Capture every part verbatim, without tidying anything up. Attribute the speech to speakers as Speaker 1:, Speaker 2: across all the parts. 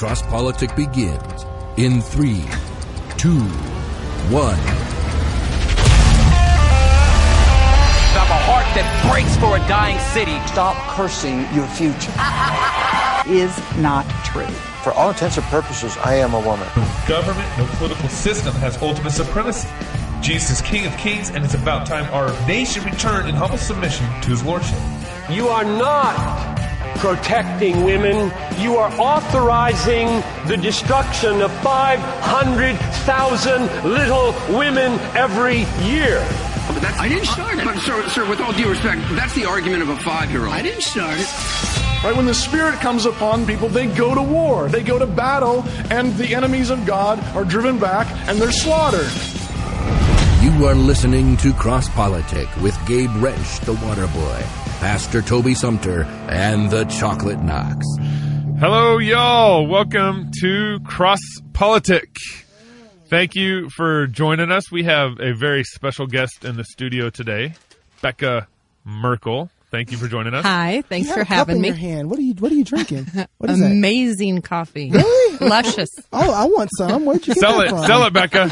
Speaker 1: CrossPolitic begins in three, two, one.
Speaker 2: I have a heart that breaks for a dying city.
Speaker 3: Stop cursing your future. Is not true.
Speaker 4: For all intents and purposes, I am a woman.
Speaker 5: No government, no political system has ultimate supremacy. Jesus is King of Kings, and it's about time our nation returned in humble submission to his lordship.
Speaker 6: You are not protecting women. You are authorizing the destruction of five hundred thousand little women every year.
Speaker 7: But that's, I didn't start it. But, sir, sir, with all due respect, that's the argument of a five-year-old. I didn't start it.
Speaker 8: Right, when the Spirit comes upon people, they go to war. They go to battle, and the enemies of God are driven back, and they're slaughtered.
Speaker 1: You are listening to CrossPolitic with Gabe Wrench, the Water Boy, Pastor Toby Sumter, and the Chocolate Knox.
Speaker 9: Hello, y'all. Welcome to CrossPolitic. Thank you for joining us. We have a very special guest in the studio today, Becca Merkel. Thank you for joining us.
Speaker 10: Hi, thanks
Speaker 11: you
Speaker 10: for
Speaker 11: have a cup
Speaker 10: having
Speaker 11: in
Speaker 10: me.
Speaker 11: Your hand. What are you What are you drinking? What is
Speaker 10: Amazing
Speaker 11: that?
Speaker 10: coffee.
Speaker 11: Really?
Speaker 10: Luscious.
Speaker 11: Oh, I want some. Where'd you get
Speaker 9: Sell
Speaker 11: that
Speaker 9: it.
Speaker 11: from?
Speaker 9: Sell it, Becca.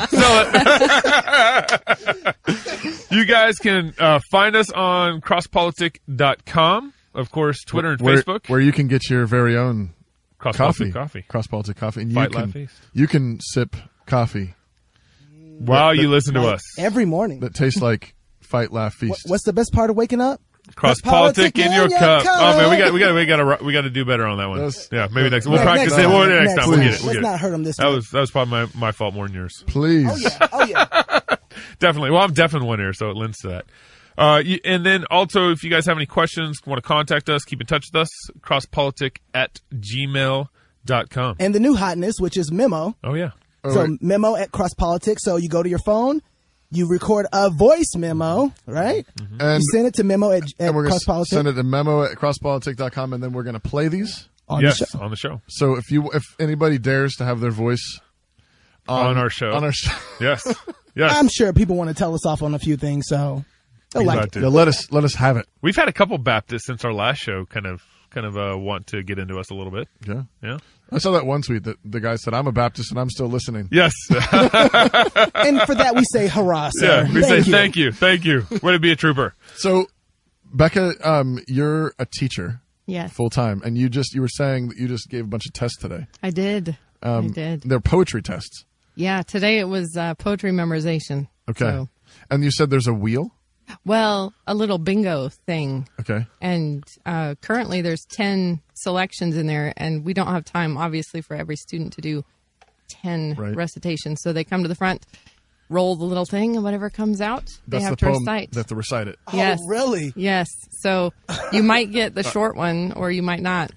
Speaker 9: Sell it. You guys can uh, find us on cross politic dot com. Of course, Twitter and
Speaker 12: where,
Speaker 9: Facebook.
Speaker 12: Where you can get your very own coffee.
Speaker 9: Coffee.
Speaker 12: CrossPolitic coffee. And you
Speaker 9: Fight,
Speaker 12: can,
Speaker 9: laugh, feast.
Speaker 12: you can sip coffee.
Speaker 9: While
Speaker 12: that,
Speaker 9: you listen to
Speaker 11: like
Speaker 9: us.
Speaker 11: every morning.
Speaker 12: That tastes like Fight, Laugh, Feast.
Speaker 11: What, what's the best part of waking up?
Speaker 9: CrossPolitic in your,
Speaker 11: your
Speaker 9: cup.
Speaker 11: cup.
Speaker 9: Oh man, we got we got we got to we got to do better on that one.
Speaker 12: That's,
Speaker 9: yeah, maybe next. We'll
Speaker 11: next,
Speaker 9: practice
Speaker 11: next
Speaker 9: it. We'll,
Speaker 11: time.
Speaker 9: next
Speaker 11: Next
Speaker 9: time we'll
Speaker 12: time.
Speaker 9: get it. We'll
Speaker 11: Let's
Speaker 9: get
Speaker 11: not
Speaker 9: it.
Speaker 11: hurt him this
Speaker 9: That
Speaker 11: time.
Speaker 9: was that was probably my, my fault more than yours.
Speaker 12: Please.
Speaker 11: Oh yeah. Oh yeah.
Speaker 9: Definitely. Well, I'm deaf in one ear, so it lends to that. Uh, you, and then also, if you guys have any questions, want to contact us, keep in touch with us. crosspolitic at gmail dot com.
Speaker 11: And the new hotness, which is Memo.
Speaker 9: Oh yeah.
Speaker 12: Oh,
Speaker 11: so
Speaker 12: wait.
Speaker 11: Memo at CrossPolitic. So you go to your phone, you record a voice memo, right?
Speaker 12: Mm-hmm. And,
Speaker 11: you send it to Memo at, at
Speaker 12: and we're going to
Speaker 11: CrossPolitic.
Speaker 12: send it to memo at crosspolitic dot com, and then we're going to play these
Speaker 11: on
Speaker 9: yes,
Speaker 11: the show.
Speaker 9: on the show.
Speaker 12: So if you if anybody dares to have their voice on,
Speaker 9: On our show.
Speaker 12: on our show,
Speaker 9: Yes. Yes.
Speaker 11: I'm sure people want to tell us off on a few things, so they'll
Speaker 9: We'd
Speaker 11: like
Speaker 9: love
Speaker 11: it.
Speaker 9: to.
Speaker 12: yeah, let us let us have it.
Speaker 9: We've had a couple Baptists since our last show kind of kind of uh, want to get into us a little bit.
Speaker 12: Yeah,
Speaker 9: Yeah.
Speaker 12: I saw that one tweet that the guy said, "I'm a Baptist and I'm still listening."
Speaker 9: Yes.
Speaker 11: And for that, we say hurrah, sir.
Speaker 9: yeah. We
Speaker 11: Thank
Speaker 9: say
Speaker 11: you.
Speaker 9: thank you. Thank you. Way to be a trooper.
Speaker 12: So, Becca, um, you're a teacher
Speaker 10: Yes,
Speaker 12: full time, and you just you were saying that you just gave a bunch of tests today.
Speaker 10: I did.
Speaker 12: Um,
Speaker 10: I did.
Speaker 12: They're poetry tests.
Speaker 10: Yeah, today it was uh, poetry memorization.
Speaker 12: Okay,
Speaker 10: So,
Speaker 12: and you said there's a wheel.
Speaker 10: well, a little bingo thing.
Speaker 12: Okay,
Speaker 10: And uh, currently there's ten selections in there, and we don't have time, obviously, for every student to do ten
Speaker 12: Right.
Speaker 10: recitations. So they come to the front, roll the little thing, and whatever comes out, they
Speaker 12: that's
Speaker 10: have
Speaker 12: the
Speaker 10: to
Speaker 12: poem.
Speaker 10: recite.
Speaker 12: They have to recite it.
Speaker 10: Yes.
Speaker 11: Oh, really?
Speaker 10: Yes. So you might get the short one, or you might not.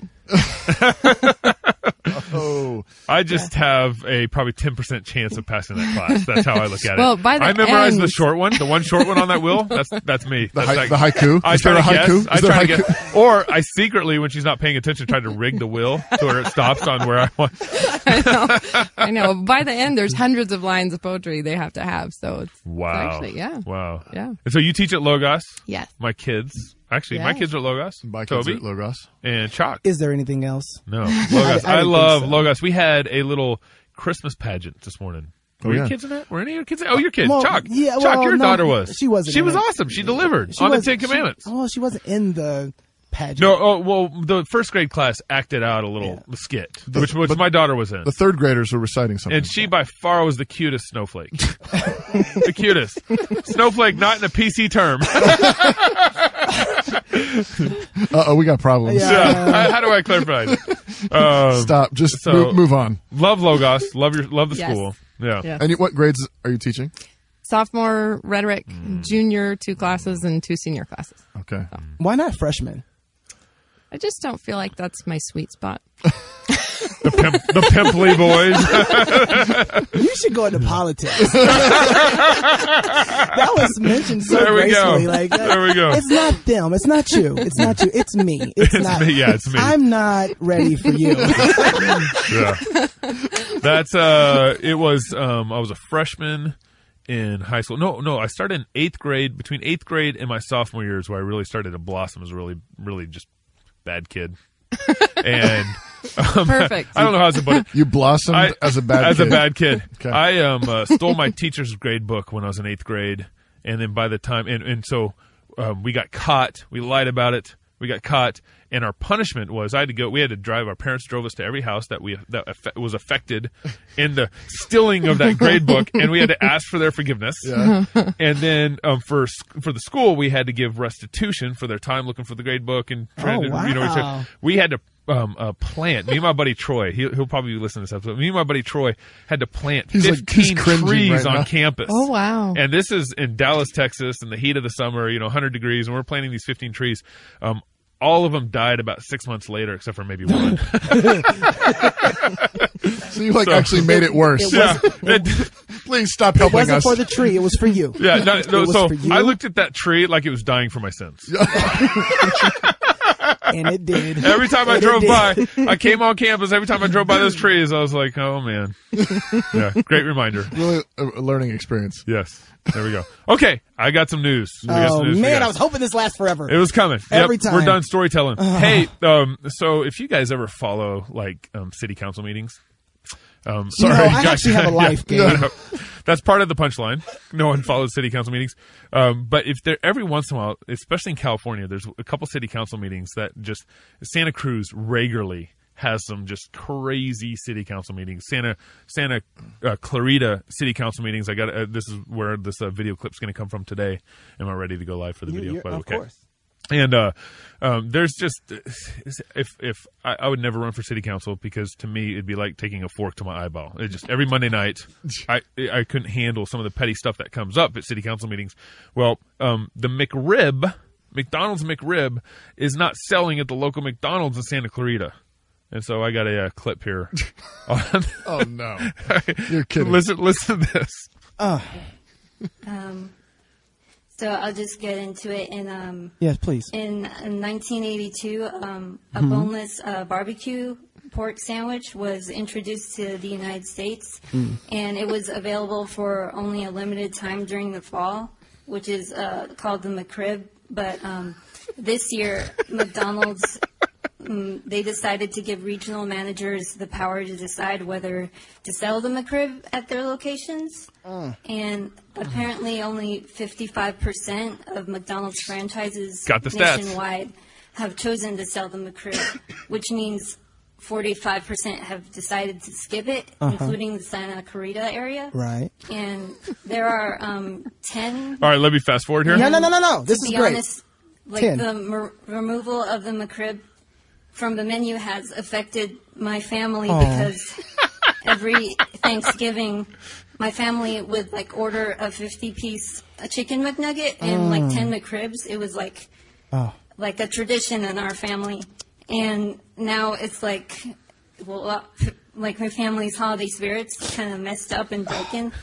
Speaker 12: Oh,
Speaker 9: I just have a probably ten percent chance of passing that class. That's how I look at it.
Speaker 10: Well, by the
Speaker 9: I memorized
Speaker 10: end-
Speaker 9: the short one, the one short one on that wheel. That's that's me.
Speaker 12: the,
Speaker 9: That's
Speaker 12: hi-
Speaker 9: like-
Speaker 12: the haiku.
Speaker 9: I
Speaker 12: Is
Speaker 9: try
Speaker 12: there
Speaker 9: to
Speaker 12: a
Speaker 9: guess.
Speaker 12: haiku?
Speaker 9: I
Speaker 12: Is there
Speaker 9: try
Speaker 12: a
Speaker 9: to
Speaker 12: haiku?
Speaker 9: guess. Or I secretly, when she's not paying attention, try to rig the wheel to where it stops on where I want.
Speaker 10: I know. I know. By the end, there's hundreds of lines of poetry they have to have. So it's, it's
Speaker 9: Wow.
Speaker 10: actually, yeah.
Speaker 9: Wow.
Speaker 10: Yeah.
Speaker 9: And so you teach at Logos.
Speaker 10: Yes.
Speaker 9: My kids. Actually, my
Speaker 10: Yeah.
Speaker 9: kids are at Logos.
Speaker 12: My kids
Speaker 9: Toby
Speaker 12: are at Logos.
Speaker 9: and Chalk.
Speaker 11: Is there anything else?
Speaker 9: No, Logos.
Speaker 11: I- I
Speaker 9: I,
Speaker 11: didn't
Speaker 9: love
Speaker 11: think so.
Speaker 9: Logos. We had a little Christmas pageant this morning.
Speaker 12: Oh,
Speaker 9: Were your
Speaker 12: yeah.
Speaker 9: kids in that? Were any of your kids in that? Oh, your kid,
Speaker 11: Well,
Speaker 9: Chalk.
Speaker 11: yeah,
Speaker 9: Chalk,
Speaker 11: well,
Speaker 9: your
Speaker 11: no,
Speaker 9: daughter was.
Speaker 11: she wasn't
Speaker 9: She
Speaker 11: in
Speaker 9: was
Speaker 11: it.
Speaker 9: awesome. She delivered
Speaker 11: She
Speaker 9: on the
Speaker 11: was-
Speaker 9: Ten
Speaker 11: she-
Speaker 9: Commandments.
Speaker 11: oh, she wasn't in the pageant.
Speaker 9: No, oh, well, the first grade class acted out a little skit, which, which
Speaker 12: but-
Speaker 9: my daughter was in.
Speaker 12: The third graders were reciting something.
Speaker 9: And she by far was the cutest snowflake. The cutest. Snowflake, not in a P C term.
Speaker 12: Uh oh, we got problems.
Speaker 11: Yeah.
Speaker 9: Yeah. How do I clarify that? Um,
Speaker 12: Stop. Just
Speaker 9: so-
Speaker 12: move, move on.
Speaker 9: Love Logos. Love your love the
Speaker 10: Yes.
Speaker 9: school. Yeah.
Speaker 10: Yes.
Speaker 12: And you, what grades are you teaching?
Speaker 10: Sophomore rhetoric, junior two classes, and two senior classes.
Speaker 12: Okay.
Speaker 11: Why not freshman?
Speaker 10: I just don't feel like that's my sweet spot.
Speaker 9: The pimp, the pimply boys.
Speaker 11: You should go into politics. That was mentioned so
Speaker 9: There we go.
Speaker 11: gracefully. Like, uh,
Speaker 9: There we go.
Speaker 11: It's not them. It's not you. It's not you. It's me. It's,
Speaker 9: It's
Speaker 11: not
Speaker 9: me. Yeah, it's me.
Speaker 11: I'm not ready for you.
Speaker 9: Yeah. That's uh it was um I was a freshman in high school. No, no, I started in eighth grade. Between eighth grade and my sophomore year is where I really started to blossom as a really, really just bad kid. And um,
Speaker 10: Perfect.
Speaker 9: I don't know how to put it.
Speaker 12: You blossomed
Speaker 9: I,
Speaker 12: as a bad
Speaker 9: as
Speaker 12: kid.
Speaker 9: a bad kid.
Speaker 12: Okay.
Speaker 9: I um uh, stole my teacher's grade book when I was in eighth grade, and then by the time and and so um, we got caught. We lied about it. We got caught, and our punishment was I had to go. We had to drive. Our parents drove us to every house that we that affe- was affected in the stealing of that grade book, and we had to ask for their forgiveness.
Speaker 12: Yeah.
Speaker 9: And then um, for for the school, we had to give restitution for their time looking for the grade book and trying
Speaker 11: Oh,
Speaker 9: to you know
Speaker 11: wow.
Speaker 9: we had to. Um, uh, plant. Me and my buddy Troy. He'll, he'll probably listen to this episode. Me and my buddy Troy had to plant
Speaker 12: He's like- he's
Speaker 9: fifteen
Speaker 12: cringing
Speaker 9: trees
Speaker 12: right
Speaker 9: on
Speaker 12: now.
Speaker 9: campus.
Speaker 10: Oh, wow.
Speaker 9: And this is in Dallas, Texas, in the heat of the summer. You know, one hundred degrees, and we're planting these fifteen trees. Um, all of them died about six months later, except for maybe one.
Speaker 12: So you like
Speaker 9: So-
Speaker 12: actually made it worse.
Speaker 11: It
Speaker 9: yeah.
Speaker 11: wasn't,
Speaker 9: It-
Speaker 12: Please stop
Speaker 11: it
Speaker 12: helping
Speaker 11: wasn't
Speaker 12: us.
Speaker 11: for the tree. It was for you.
Speaker 9: yeah. No, no,
Speaker 11: It was
Speaker 9: so
Speaker 11: for you.
Speaker 9: I looked at that tree like it was dying for my sins.
Speaker 11: And it did.
Speaker 9: Every time I
Speaker 11: And it
Speaker 9: drove
Speaker 11: did.
Speaker 9: by, I came on campus. Every time I drove by those trees, I was like, "Oh man!" Yeah, great reminder.
Speaker 12: Really a a learning experience.
Speaker 9: Yes, there we go. Okay, I got some news. We got
Speaker 11: Oh
Speaker 9: some news for you
Speaker 11: man,
Speaker 9: guys.
Speaker 11: I was hoping this lasts forever.
Speaker 9: It was coming.
Speaker 11: Every
Speaker 9: Yep,
Speaker 11: time.
Speaker 9: We're done storytelling. Hey, um, so if you guys ever follow like um, city council meetings, um,
Speaker 11: You know,
Speaker 9: sorry,
Speaker 11: I actually have a life,
Speaker 9: yeah,
Speaker 11: Gabe.
Speaker 9: no, that's part of the punchline. No one follows city council meetings, um, but if there every once in a while, especially in California, there's a couple city council meetings that just Santa Cruz regularly has some just crazy city council meetings. Santa Santa uh, Clarita city council meetings. I got uh, this is where this uh, video clip's going to come from today. Am I ready to go live for the
Speaker 11: You-
Speaker 9: video?
Speaker 11: you're-
Speaker 9: By the
Speaker 11: of
Speaker 9: way?
Speaker 11: course.
Speaker 9: And uh, um, there's just if if I, I would never run for city council because to me it'd be like taking a fork to my eyeball. It just every Monday night I I couldn't handle some of the petty stuff that comes up at city council meetings. Well, um, the McRib, McDonald's McRib, is not selling at the local McDonald's in Santa Clarita. And so I got a uh, clip here. on
Speaker 12: Oh no, you're kidding.
Speaker 9: listen, listen to this.
Speaker 11: Uh,
Speaker 13: Um, so I'll just get into it. In um,
Speaker 11: yes, please.
Speaker 13: in, in nineteen eighty-two, um, a
Speaker 11: Mhm.
Speaker 13: boneless uh, barbecue pork sandwich was introduced to the United States,
Speaker 11: Mm.
Speaker 13: and it was available for only a limited time during the fall, which is uh, called the McRib. But um, this year, McDonald's. Um, they decided to give regional managers the power to decide whether to sell the McRib at their locations.
Speaker 11: Uh.
Speaker 13: And apparently only fifty-five percent of McDonald's franchises
Speaker 9: Got the stats.
Speaker 13: nationwide have chosen to sell the McRib, which means forty-five percent have decided to skip it,
Speaker 11: Uh-huh.
Speaker 13: including the Santa Clarita area.
Speaker 11: Right.
Speaker 13: And there are um, ten...
Speaker 9: All right, let me fast forward here.
Speaker 11: No, no, no, no, no. This
Speaker 13: to
Speaker 11: is
Speaker 13: be
Speaker 11: great.
Speaker 13: honest, like
Speaker 11: ten.
Speaker 13: the mer- removal of the McRib from the menu has affected my family
Speaker 11: Aw.
Speaker 13: because every Thanksgiving, my family would like order a fifty-piece a chicken McNugget and like
Speaker 11: Mm.
Speaker 13: ten McRibs. It was like
Speaker 11: Oh.
Speaker 13: like a tradition in our family, and now it's like, well, uh, like my family's holiday spirits kind of messed up and broken.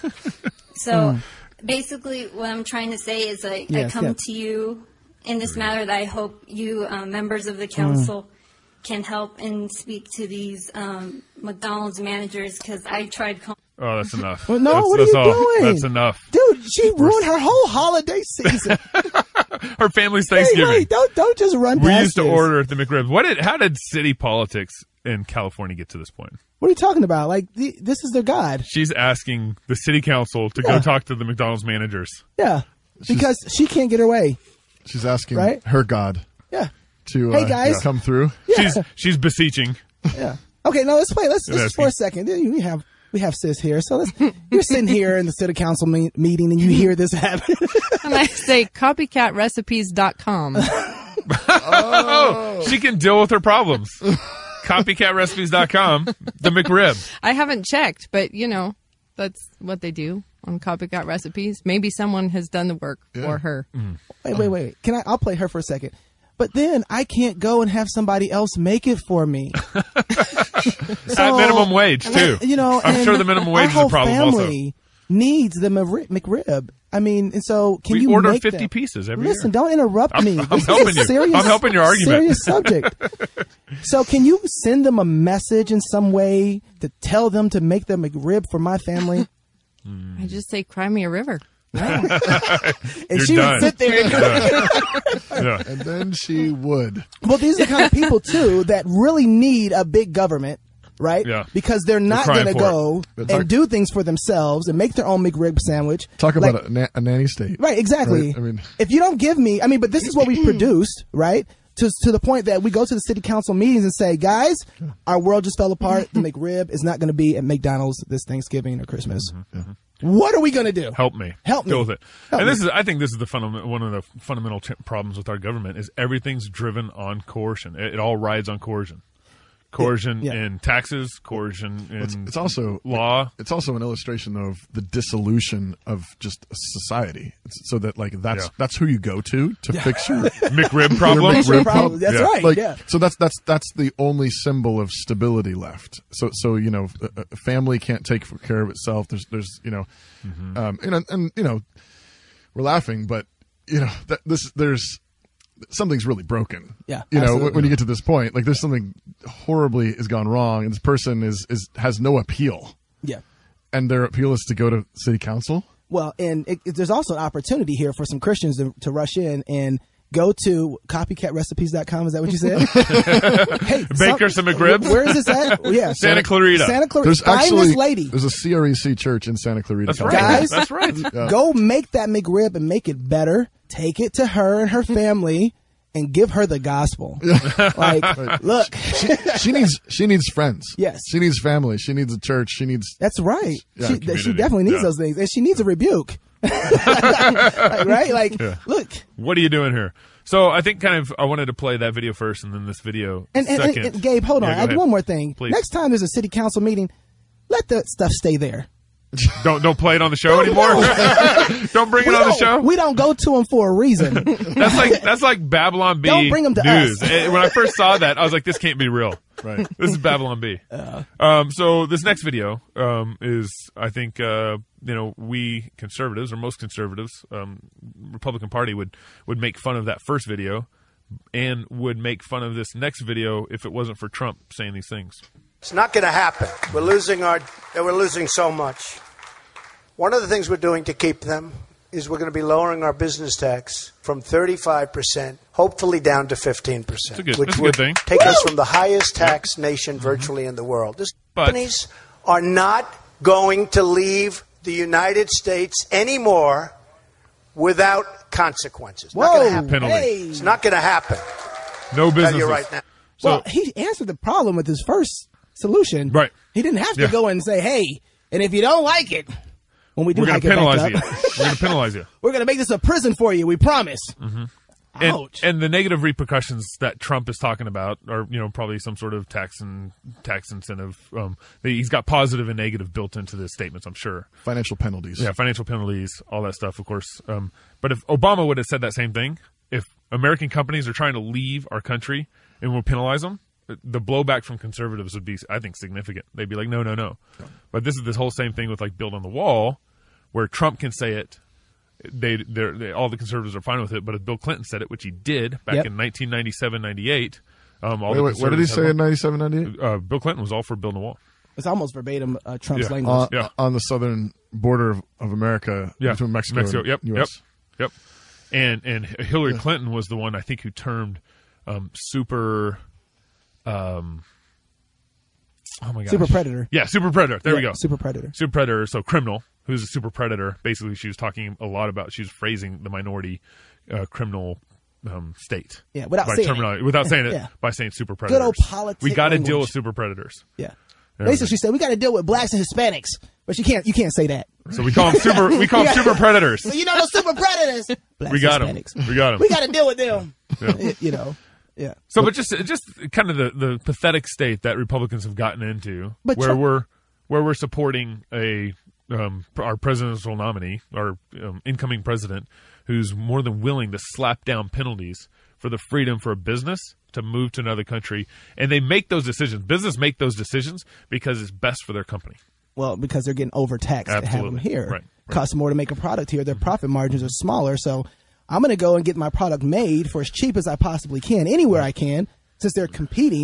Speaker 13: So
Speaker 11: Mm.
Speaker 13: basically, what I'm trying to say is like
Speaker 11: Yes,
Speaker 13: I come
Speaker 11: yeah.
Speaker 13: to you in this matter that I hope you uh, members of the
Speaker 11: Mm.
Speaker 13: council can help and speak to these um, McDonald's managers because I tried. Call-
Speaker 9: Oh, that's enough.
Speaker 11: Well, no,
Speaker 9: that's,
Speaker 11: what
Speaker 9: that's
Speaker 11: are you
Speaker 9: all.
Speaker 11: doing?
Speaker 9: That's enough.
Speaker 11: Dude, she ruined her whole holiday season.
Speaker 9: Her family's
Speaker 11: Hey,
Speaker 9: Thanksgiving.
Speaker 11: hey, don't don't just run
Speaker 9: We
Speaker 11: past
Speaker 9: used to
Speaker 11: this.
Speaker 9: order at the McRib. What did? How did city politics in California get to this point?
Speaker 11: What are you talking about? Like the, this is their god.
Speaker 9: She's asking the city council to
Speaker 11: Yeah.
Speaker 9: go talk to the McDonald's managers.
Speaker 11: Yeah, because she can't get her way.
Speaker 12: She's asking
Speaker 11: Right?
Speaker 12: her God
Speaker 11: Yeah.
Speaker 12: to
Speaker 11: Hey,
Speaker 12: uh,
Speaker 11: guys.
Speaker 12: come through.
Speaker 11: Yeah.
Speaker 9: She's she's beseeching.
Speaker 11: Yeah. Okay, no, let's play. Let's, let's just for a second. We have we have sis here, so let's. You're sitting here in the city council me- meeting, and you hear this happen.
Speaker 10: And I say copycat recipes dot com.
Speaker 9: Oh, she can deal with her problems. copycat recipes dot com, the McRib.
Speaker 10: I haven't checked, but you know, that's what they do on Copycat Recipes. Maybe someone has done the work for her.
Speaker 11: Wait, wait, wait. Can I? I'll play her for a second. But then I can't go and have somebody else make it for me.
Speaker 9: At minimum wage too.
Speaker 11: You know,
Speaker 9: I'm
Speaker 11: and
Speaker 9: sure the minimum wage
Speaker 11: our
Speaker 9: is a
Speaker 11: whole
Speaker 9: problem also.
Speaker 11: family needs the McRib- McRib. I mean, and so can
Speaker 9: We
Speaker 11: you
Speaker 9: order
Speaker 11: make
Speaker 9: fifty
Speaker 11: them?
Speaker 9: pieces every
Speaker 11: Listen,
Speaker 9: year.
Speaker 11: don't interrupt
Speaker 9: I'm-
Speaker 11: me.
Speaker 9: I'm
Speaker 11: This is
Speaker 9: helping
Speaker 11: a
Speaker 9: you.
Speaker 11: serious,
Speaker 9: I'm helping your argument.
Speaker 11: Serious subject. So can you send them a message in some way to tell them to make the McRib for my family?
Speaker 10: I just say, cry me a river.
Speaker 11: and
Speaker 9: You're
Speaker 11: she
Speaker 9: done.
Speaker 11: would sit there. And,
Speaker 9: Yeah. Yeah.
Speaker 12: And then she would.
Speaker 11: Well, these are the kind of people too that really need a big government, right?
Speaker 9: Yeah.
Speaker 11: Because they're not
Speaker 9: They're
Speaker 11: going to
Speaker 9: crying
Speaker 11: go
Speaker 12: for it.
Speaker 11: and do things for themselves and make their own McRib sandwich.
Speaker 12: Talk
Speaker 11: Like-
Speaker 12: about a, na- a nanny state.
Speaker 11: Right, exactly.
Speaker 12: Right? I mean,
Speaker 11: if you don't give me, I mean, but this is what we produced, right? To, to the point that we go to the city council meetings and say, guys, our world just fell apart. The McRib is not going to be at McDonald's this Thanksgiving or Christmas.
Speaker 9: Mm-hmm.
Speaker 11: What are we going to do?
Speaker 9: Help me.
Speaker 11: Help me.
Speaker 9: Deal with it.
Speaker 11: Help
Speaker 9: and this
Speaker 11: me.
Speaker 9: is, I think this is the fundament, one of the fundamental ch- problems with our government is everything's driven on coercion. It, it all rides on coercion. Coercion
Speaker 11: Yeah.
Speaker 9: in taxes, coercion in
Speaker 12: it's, it's also
Speaker 9: law.
Speaker 12: It's also an illustration though, of the dissolution of just society. It's so that like that's
Speaker 9: Yeah.
Speaker 12: that's who you go to to
Speaker 11: Yeah.
Speaker 12: fix your
Speaker 9: McRib
Speaker 12: your
Speaker 9: problem.
Speaker 12: McRib
Speaker 11: problem. That's
Speaker 9: Yeah.
Speaker 11: right.
Speaker 12: Like,
Speaker 11: yeah.
Speaker 12: so that's that's that's the only symbol of stability left. So so you know, a, a family can't take care of itself. There's there's you know,
Speaker 9: Mm-hmm.
Speaker 12: um, and and you know, we're laughing, but you know that this there's something's really broken.
Speaker 11: Yeah,
Speaker 12: you know,
Speaker 11: absolutely.
Speaker 12: when you get to this point, like there's something horribly has gone wrong, and this person is is has no appeal,
Speaker 11: Yeah.
Speaker 12: and their appeal is to go to city council.
Speaker 11: Well, and it, it, there's also an opportunity here for some Christians to, to rush in and go to copycat recipes dot com. Is that what you said? Hey,
Speaker 9: Bake some McRibs?
Speaker 11: Where is this at? Oh, yeah,
Speaker 9: Santa Clarita.
Speaker 11: Santa Clarita.
Speaker 12: There's
Speaker 11: Find
Speaker 12: actually
Speaker 11: this lady.
Speaker 12: there's a C R E C church in Santa Clarita.
Speaker 9: That's right.
Speaker 12: California.
Speaker 11: Guys,
Speaker 9: That's right.
Speaker 12: Yeah.
Speaker 11: Go make that McRib and make it better. Take it to her and her family and give her the gospel. Like, look,
Speaker 12: she, she needs she needs friends.
Speaker 11: Yes.
Speaker 12: she needs family. She needs a church. She needs
Speaker 11: that's right.
Speaker 12: Yeah,
Speaker 11: she,
Speaker 9: community.
Speaker 11: she definitely needs
Speaker 9: Yeah.
Speaker 11: those things, and she needs a rebuke. Like, right? Like,
Speaker 9: Yeah.
Speaker 11: look.
Speaker 9: What are you doing here? So I think kind of I wanted to play that video first and then this video
Speaker 11: And, and,
Speaker 9: second.
Speaker 11: and, and Gabe, hold on.
Speaker 9: Yeah, go
Speaker 11: I have
Speaker 9: ahead.
Speaker 11: one more thing.
Speaker 9: Please.
Speaker 11: Next time there's a city council meeting, let that stuff stay there.
Speaker 9: Don't don't play it on the show anymore. Don't bring
Speaker 11: We
Speaker 9: it on the
Speaker 11: don't-
Speaker 9: show.
Speaker 11: We don't go to them for a reason.
Speaker 9: That's like that's like Babylon B
Speaker 11: Don't bring 'em to
Speaker 9: news.
Speaker 11: us.
Speaker 9: And when I first saw that, I was like, this can't be real.
Speaker 12: right.
Speaker 9: This is Babylon B. Um, so this next video um, is, I think, uh, you know, we conservatives or most conservatives, um, Republican Party would would make fun of that first video, and would make fun of this next video if it wasn't for Trump saying these things.
Speaker 14: It's not going to happen. We're losing our. We're losing so much. One of the things we're doing to keep them is we're going to be lowering our business tax from thirty-five percent, hopefully down to fifteen percent,
Speaker 9: That's a good-
Speaker 14: which
Speaker 9: that's a
Speaker 14: would
Speaker 9: good thing.
Speaker 14: take us from the highest tax nation virtually in the world. These
Speaker 9: But-
Speaker 14: companies are not going to leave the United States anymore without consequences. Not going to
Speaker 11: Whoa,
Speaker 14: happen.
Speaker 9: Penalty.
Speaker 11: hey.
Speaker 14: It's not going to happen.
Speaker 9: No
Speaker 14: Tell
Speaker 9: business.
Speaker 14: you right now.
Speaker 9: So
Speaker 11: Well, he answered the problem with his first solution.
Speaker 9: Right.
Speaker 11: He didn't have to
Speaker 9: Yeah.
Speaker 11: go and say, hey, and if you don't like it, when we do
Speaker 9: we're going
Speaker 11: hike
Speaker 9: to
Speaker 11: it back
Speaker 9: penalize
Speaker 11: up,
Speaker 9: you. We're going to penalize you.
Speaker 11: we're going to make this a prison for you. We promise.
Speaker 9: And,
Speaker 11: Ouch.
Speaker 9: and the negative repercussions that Trump is talking about are, you know, probably some sort of tax and tax incentive. Um, he's got positive and negative built into the statements, I'm sure.
Speaker 12: Financial penalties.
Speaker 9: Yeah, financial penalties, all that stuff, of course. Um, but if Obama would have said that same thing, if American companies are trying to leave our country and we'll penalize them, the blowback from conservatives would be, I think, significant. They'd be like, no, no, no. But this is this whole same thing with like build on the wall, where Trump can say it. They, they're, they, all the conservatives are fine with it. But if Bill Clinton said it, which he did back
Speaker 11: Yep.
Speaker 9: in nineteen ninety-seven, ninety-eight, um, all
Speaker 12: Wait,
Speaker 9: the
Speaker 12: wait, what did he
Speaker 9: conservatives
Speaker 12: say
Speaker 9: had
Speaker 12: in ninety-seven, ninety-eight?
Speaker 9: Uh, Bill Clinton was all for building a wall.
Speaker 11: It's almost verbatim uh, Trump's
Speaker 9: Yeah.
Speaker 11: language.
Speaker 12: Uh,
Speaker 9: Yeah.
Speaker 12: On the southern border of, of America,
Speaker 9: Yeah,
Speaker 12: between Mexico,
Speaker 9: Mexico.
Speaker 12: and
Speaker 9: Yep,
Speaker 12: U
Speaker 9: yep,
Speaker 12: S
Speaker 9: yep. And and Hillary Clinton was the one I think who termed um, super. Um, oh my god,
Speaker 11: Super predator.
Speaker 9: Yeah, super predator. There we
Speaker 11: Yeah,
Speaker 9: go.
Speaker 11: super predator.
Speaker 9: Super predator. So criminal, who's a super predator. Basically, she was talking a lot about. She was phrasing the minority uh, criminal um, state.
Speaker 11: Yeah, without
Speaker 9: by
Speaker 11: saying
Speaker 9: terminology,
Speaker 11: it.
Speaker 9: without saying it,
Speaker 11: Yeah.
Speaker 9: by saying super predators.
Speaker 11: old politic
Speaker 9: We got to deal
Speaker 11: language.
Speaker 9: with super predators.
Speaker 11: Yeah.
Speaker 9: There
Speaker 11: Basically,
Speaker 9: we
Speaker 11: she said we got to deal with blacks and Hispanics, but you can't. You can't say that.
Speaker 9: go. So we call them super. We call them
Speaker 11: Yeah.
Speaker 9: super predators.
Speaker 11: So you know those super predators. Blacks
Speaker 9: We got
Speaker 11: and
Speaker 9: 'em.
Speaker 11: Hispanics.
Speaker 9: We got 'em.
Speaker 11: We got to deal with them.
Speaker 9: Yeah.
Speaker 11: You know. Yeah.
Speaker 9: So, but just just kind of the, the pathetic state that Republicans have gotten into,
Speaker 11: But
Speaker 9: where
Speaker 11: Trump-
Speaker 9: we're where we're supporting a um, our presidential nominee, our um, incoming president, who's more than willing to slap down penalties for the freedom for a business to move to another country, and they make those decisions. Business make those decisions because it's best for their company.
Speaker 11: Well, because they're getting overtaxed to have them
Speaker 9: Absolutely.
Speaker 11: here.
Speaker 9: Right, right.
Speaker 11: Costs more to make a product here. Their profit margins are smaller. So I'm going to go and get my product made for as cheap as I possibly can, anywhere I can, since they're competing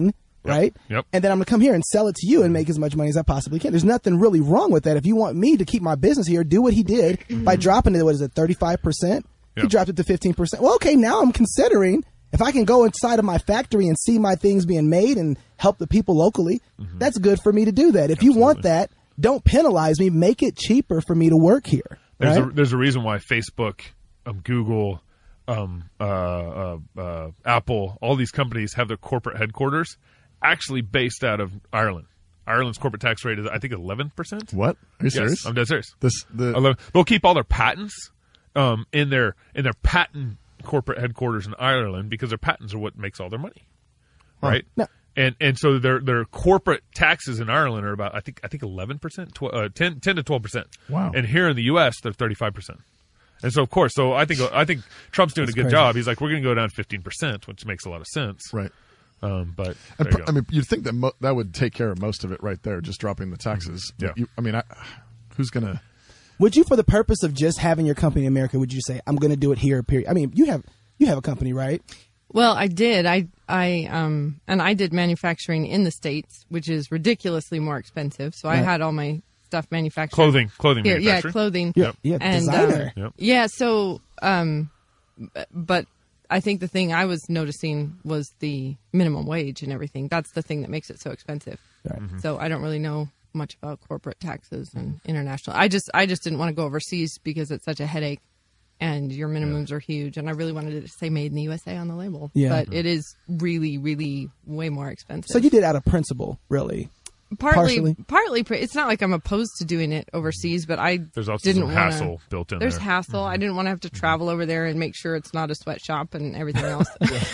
Speaker 11: right?
Speaker 9: Yep.
Speaker 11: And then I'm going to come here and sell it to you and make as much money as I possibly can. There's nothing really wrong with that. If you want me to keep my business here, do what he did by dropping it, what is it, thirty-five percent? Yep. He dropped it to fifteen percent. Well, okay, now I'm considering if I can go inside of my factory and see my things being made and help the people locally, mm-hmm. that's good for me to do that. If Absolutely. You want that, don't penalize me. Make it cheaper for me to work here.
Speaker 9: There's,
Speaker 11: right?
Speaker 9: a, there's a reason why Facebook, um, Google, um, uh, uh, uh, Apple, all these companies have their corporate headquarters actually based out of Ireland. Ireland's corporate tax rate is, I think, eleven percent.
Speaker 12: What? Are you
Speaker 9: yes,
Speaker 12: serious?
Speaker 9: I'm dead serious.
Speaker 12: This, the...
Speaker 9: eleven They'll keep all their patents um, in their in their patent corporate headquarters in Ireland because their patents are what makes all their money, right?
Speaker 11: No.
Speaker 9: And and so their their corporate taxes in Ireland are about I think I think eleven percent, tw- uh, ten, ten to twelve percent.
Speaker 12: Wow.
Speaker 9: And here in the U S they're thirty-five percent. And so of course, so I think I think Trump's doing
Speaker 11: That's
Speaker 9: a good
Speaker 11: crazy.
Speaker 9: job. He's like, we're going to go down fifteen percent, which makes a lot of sense,
Speaker 12: right?
Speaker 9: Um, but
Speaker 12: and
Speaker 9: there
Speaker 12: pr-
Speaker 9: you go.
Speaker 12: I mean, you'd think that mo- that would take care of most of it right there, just dropping the taxes.
Speaker 9: Yeah.
Speaker 12: You, I mean, I, who's gonna?
Speaker 11: Would you, for the purpose of just having your company in America, would you say, I'm going to do it here, period? I mean, you have you have a company, right?
Speaker 10: Well, I did. I, I, um, and I did manufacturing in the States, which is ridiculously more expensive. So
Speaker 11: Right.
Speaker 10: I had all my stuff manufactured.
Speaker 9: Clothing, clothing
Speaker 10: here. Yeah,
Speaker 9: manufacturing.
Speaker 10: clothing.
Speaker 11: Yeah, yeah,
Speaker 10: and,
Speaker 11: designer.
Speaker 10: um,
Speaker 9: Yep.
Speaker 10: Yeah, so, um, but I think the thing I was noticing was the minimum wage and everything. That's the thing that makes it so expensive.
Speaker 11: Right.
Speaker 9: Mm-hmm.
Speaker 10: So I don't really know much about corporate taxes and international. I just, I just didn't want to go overseas because it's such a headache. And your minimums are huge, and I really wanted it to say "Made in the U S A" on the label.
Speaker 11: Yeah.
Speaker 10: But it is really, really way more expensive.
Speaker 11: So you did out of principle, really?
Speaker 10: partly,
Speaker 11: partially?
Speaker 10: partly. pr- It's not like I'm opposed to doing it overseas, but I
Speaker 9: There's also
Speaker 10: didn't
Speaker 9: some
Speaker 10: wanna,
Speaker 9: hassle built in
Speaker 10: There's
Speaker 9: there.
Speaker 10: hassle. I didn't want to have to travel over there and make sure it's not a sweatshop and everything else.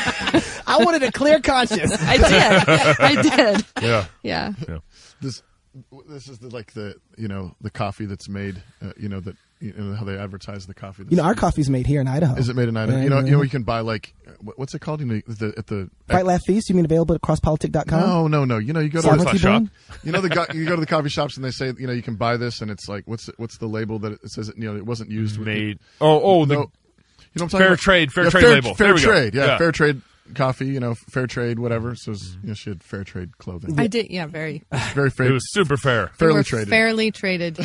Speaker 11: I wanted a clear conscience.
Speaker 10: I did. I did.
Speaker 9: Yeah.
Speaker 10: Yeah.
Speaker 9: Yeah.
Speaker 12: This this is the, like the you know the coffee that's made. Uh, you know that you know how they advertise the coffee. That's
Speaker 11: You know, our coffee's made here in Idaho.
Speaker 12: Is it made in Idaho?
Speaker 11: Yeah,
Speaker 12: you know,
Speaker 11: yeah.
Speaker 12: you know, you can buy like what- what's it called? You know, the, at the
Speaker 11: Fight Laugh Feast, you mean available at cross politic dot com?
Speaker 12: No, no, no. You know, you go to
Speaker 11: Sovereignty
Speaker 12: the
Speaker 11: Brand?
Speaker 12: You know, the go- you go to the coffee shops and they say, you know, you can buy this, and it's like, what's the, what's the label that it says? It, you know, it wasn't used. with
Speaker 9: Made.
Speaker 12: the-
Speaker 9: Oh, oh, the
Speaker 12: no, you know what I'm talking
Speaker 9: fair
Speaker 12: about?
Speaker 9: trade, fair
Speaker 12: Yeah,
Speaker 9: trade
Speaker 12: fair,
Speaker 9: label.
Speaker 12: Fair
Speaker 9: There we go.
Speaker 12: trade, yeah,
Speaker 9: Yeah.
Speaker 12: fair trade coffee. You know, fair trade, whatever. So, it's, you know, she had fair trade clothing.
Speaker 10: I did. Yeah. Very.
Speaker 12: Very fair.
Speaker 9: It was super fair.
Speaker 10: They
Speaker 12: fairly
Speaker 10: were
Speaker 12: traded.
Speaker 10: Fairly traded.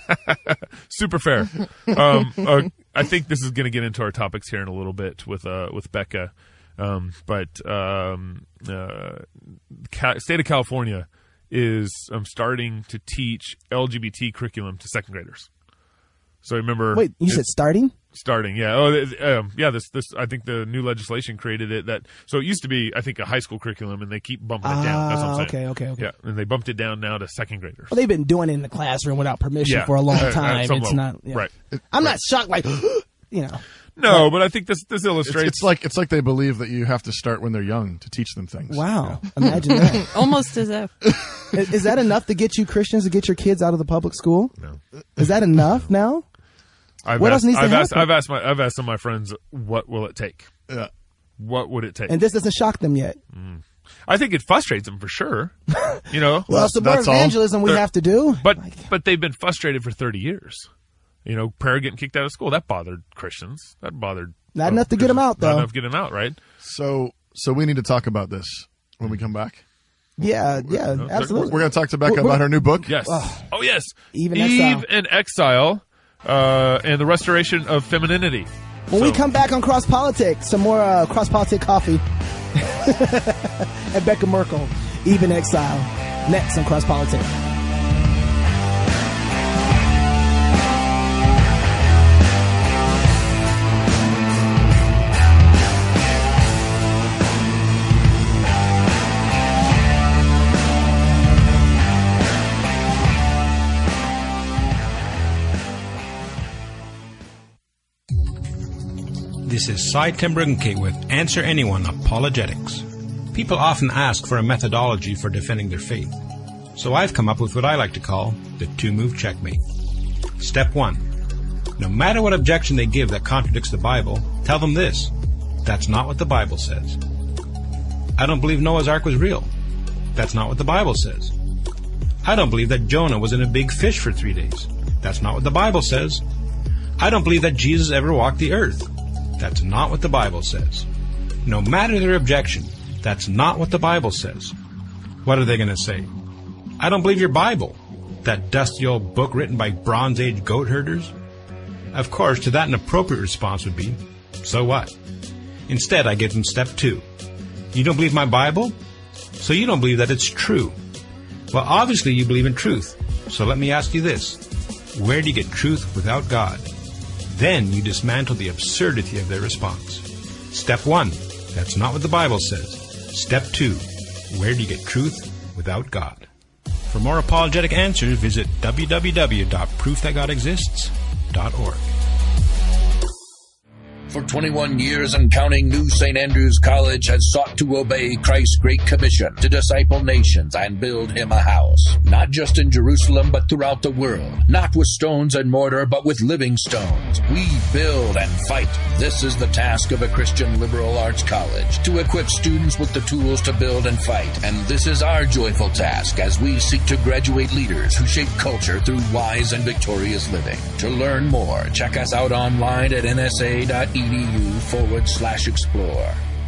Speaker 9: Super fair. um, uh, I think this is going to get into our topics here in a little bit with uh, with Becca, um, but um, uh, Ca- state of California is um, starting to teach L G B T curriculum to second graders. So remember,
Speaker 11: Wait, you said starting?
Speaker 9: starting, yeah, oh, th- um, yeah. This, this, I think the new legislation created it that. So it used to be, I think, a high school curriculum, and they keep bumping it down. That's what I'm
Speaker 11: Ah,
Speaker 9: saying.
Speaker 11: okay, okay, okay.
Speaker 9: Yeah, and they bumped it down now to second graders.
Speaker 11: Well, they've been doing it in the classroom without permission
Speaker 9: Yeah.
Speaker 11: for a long
Speaker 9: At- at
Speaker 11: time.
Speaker 9: some
Speaker 11: It's
Speaker 9: level.
Speaker 11: not yeah.
Speaker 9: Right.
Speaker 11: I'm not shocked. Like, you know,
Speaker 9: No, but I think this this
Speaker 12: It's,
Speaker 9: illustrates.
Speaker 12: it's like it's like they believe that you have to start when they're young to teach them things.
Speaker 11: wow. Imagine that.
Speaker 10: Almost as if.
Speaker 11: is, is that enough to get you Christians to get your kids out of the public school?
Speaker 9: No.
Speaker 11: Is that enough now?
Speaker 9: I've
Speaker 11: What
Speaker 9: asked,
Speaker 11: else needs to
Speaker 9: I've asked,
Speaker 11: happen?
Speaker 9: I've asked my I've asked some of my friends, what will it take?
Speaker 12: Yeah.
Speaker 9: What would it take?
Speaker 11: And this doesn't shock them yet.
Speaker 9: I think it frustrates them for sure. You know,
Speaker 11: Well, it's the more
Speaker 12: that's all.
Speaker 11: evangelism we
Speaker 9: They're-
Speaker 11: have to do.
Speaker 9: but but they've been frustrated for thirty years. You know, prayer getting kicked out of school, that bothered Christians. That bothered
Speaker 11: Not enough to get 'em out,
Speaker 9: Not
Speaker 11: though.
Speaker 9: enough to get them out, right?
Speaker 12: So so we need to talk about this when we come back.
Speaker 11: Yeah, yeah,
Speaker 9: No,
Speaker 11: absolutely.
Speaker 12: We're going to talk to Becca
Speaker 11: We're-
Speaker 12: about her new book.
Speaker 9: Yes.
Speaker 11: Oh.
Speaker 9: Oh, yes.
Speaker 11: Eve in
Speaker 9: Eve
Speaker 11: Exile.
Speaker 9: in Exile, uh, and the restoration of femininity.
Speaker 11: When we
Speaker 9: So-
Speaker 11: come back on Cross Politics, some more uh, Cross Politic coffee. And Becca Merkel, Eve in Exile. Next on Cross Politics.
Speaker 15: This is Cy Timbrunke with Answer Anyone Apologetics. People often ask for a methodology for defending their faith. So I've come up with what I like to call the two-move checkmate. Step one. No matter what objection they give that contradicts the Bible, tell them this. That's not what the Bible says. I don't believe Noah's Ark was real. That's not what the Bible says. I don't believe that Jonah was in a big fish for three days. That's not what the Bible says. I don't believe that Jesus ever walked the earth. That's not what the Bible says. No matter their objection, that's not what the Bible says. What are they going to say? I don't believe your Bible, that dusty old book written by Bronze Age goat herders. Of course, to that an appropriate response would be, so what? Instead, I give them step two. You don't believe my Bible? So you don't believe that it's true. Well, obviously you believe in truth. So let me ask you this. Where do you get truth without God? Then you dismantle the absurdity of their response. Step one. That's not what the Bible says. Step two. Where do you get truth without God? For more apologetic answers, visit w w w dot proof that god exists dot org.
Speaker 1: For twenty-one years and counting, New Saint Andrews College has sought to obey Christ's Great Commission to disciple nations and build him a house. Not just in Jerusalem, but throughout the world. Not with stones and mortar, but with living stones. We build and fight. This is the task of a Christian liberal arts college, to equip students with the tools to build and fight. And this is our joyful task as we seek to graduate leaders who shape culture through wise and victorious living. To learn more, check us out online at n s a dot e d u forward slash explore.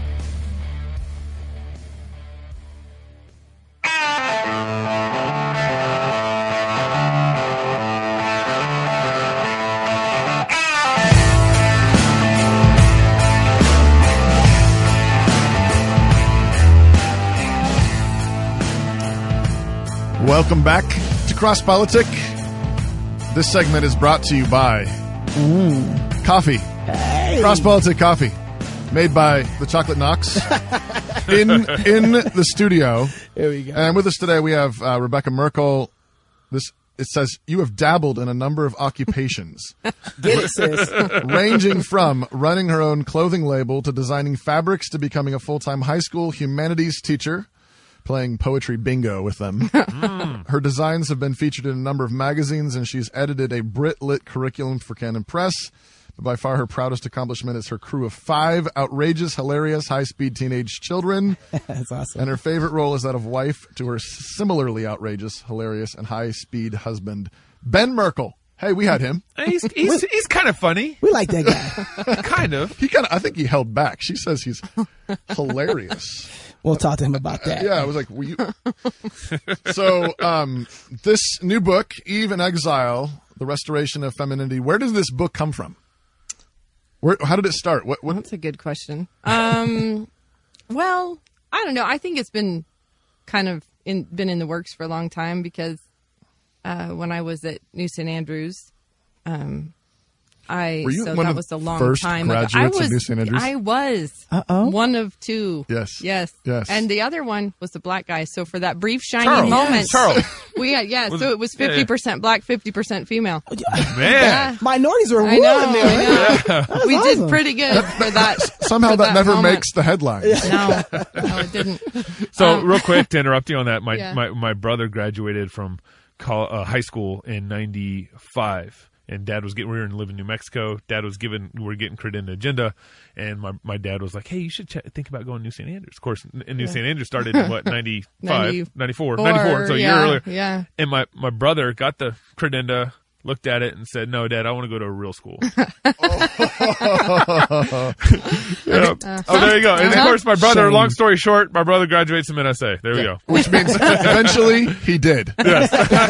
Speaker 12: Welcome back to Cross Politic. This segment is brought to you by mm. Coffee. Hey. Cross Politic Coffee, made by the Chocolate Knox in in the studio.
Speaker 11: Here we go.
Speaker 12: And with us today we have uh, Rebecca Merkel. This it says you have dabbled in a number of occupations,
Speaker 11: Get it, sis.
Speaker 12: ranging from running her own clothing label to designing fabrics to becoming a full-time high school humanities teacher, playing poetry bingo with them. Mm. Her designs have been featured in a number of magazines, and she's edited a Brit Lit curriculum for Canon Press. But by far her proudest accomplishment is her crew of five outrageous, hilarious, high-speed teenage children.
Speaker 11: That's awesome.
Speaker 12: And her favorite role is that of wife to her similarly outrageous, hilarious, and high-speed husband, Ben Merkel. Hey, we had him.
Speaker 9: He's he's, he's kind of funny.
Speaker 11: We like that guy.
Speaker 9: Kind of.
Speaker 12: He kind of. I think he held back. She says he's hilarious.
Speaker 11: We'll talk to him about that.
Speaker 12: Yeah, I was like, were you? So, um, this new book, Eve in Exile, The Restoration of Femininity. Where does this book come from? Where? How did it start? What? what?
Speaker 10: That's a good question. Um, well, I don't know. I think it's been kind of in, been in the works for a long time because uh, when I was at New Saint Andrews, um, I
Speaker 12: Were you
Speaker 10: so
Speaker 12: one
Speaker 10: that
Speaker 12: of
Speaker 10: was a long
Speaker 12: first
Speaker 10: time ago.
Speaker 12: graduates
Speaker 10: I
Speaker 12: of
Speaker 10: was,
Speaker 12: New Saint Andrews?
Speaker 10: I was
Speaker 11: Uh-oh.
Speaker 10: one of two.
Speaker 12: Yes.
Speaker 10: Yes.
Speaker 12: Yes.
Speaker 10: And the other one was the black guy. So for that brief shiny
Speaker 9: Charles.
Speaker 10: moment,
Speaker 9: Yes. Charles.
Speaker 10: we had, yeah.
Speaker 9: Was
Speaker 10: so
Speaker 9: it-
Speaker 10: it was
Speaker 9: yeah, yeah.
Speaker 10: fifty percent black, fifty percent female.
Speaker 9: Man.
Speaker 10: Yeah.
Speaker 11: Minorities are
Speaker 10: I
Speaker 11: ruling
Speaker 10: know.
Speaker 11: there.
Speaker 10: I know.
Speaker 11: That's
Speaker 10: We
Speaker 11: awesome.
Speaker 10: did pretty good for that.
Speaker 12: Somehow
Speaker 10: for
Speaker 12: that, never
Speaker 10: moment.
Speaker 12: makes the headlines.
Speaker 10: No, no, it didn't.
Speaker 9: So
Speaker 10: Um,
Speaker 9: real quick to interrupt you on that, my
Speaker 10: Yeah.
Speaker 9: my, my brother graduated from col- uh, high school in ninety-five. And Dad was getting, we were living in New Mexico. Dad was given, we were getting credit in the agenda. And my, my dad was like, hey, you should ch- think about going to New Saint Andrews. Of course, and New
Speaker 10: Yeah.
Speaker 9: Saint Andrews started in what, ninety-five,
Speaker 10: ninety-four,
Speaker 9: ninety-four, ninety-four, so a year
Speaker 10: yeah,
Speaker 9: earlier.
Speaker 10: yeah.
Speaker 9: And my, my brother got the credenda, looked at it and said, no, Dad, I want to go to a real school. Yeah. Oh, there you go. And of course, my brother,
Speaker 11: Shame.
Speaker 9: long story short, my brother graduates from N S A. There we go.
Speaker 12: Which means eventually he did.
Speaker 9: Yes.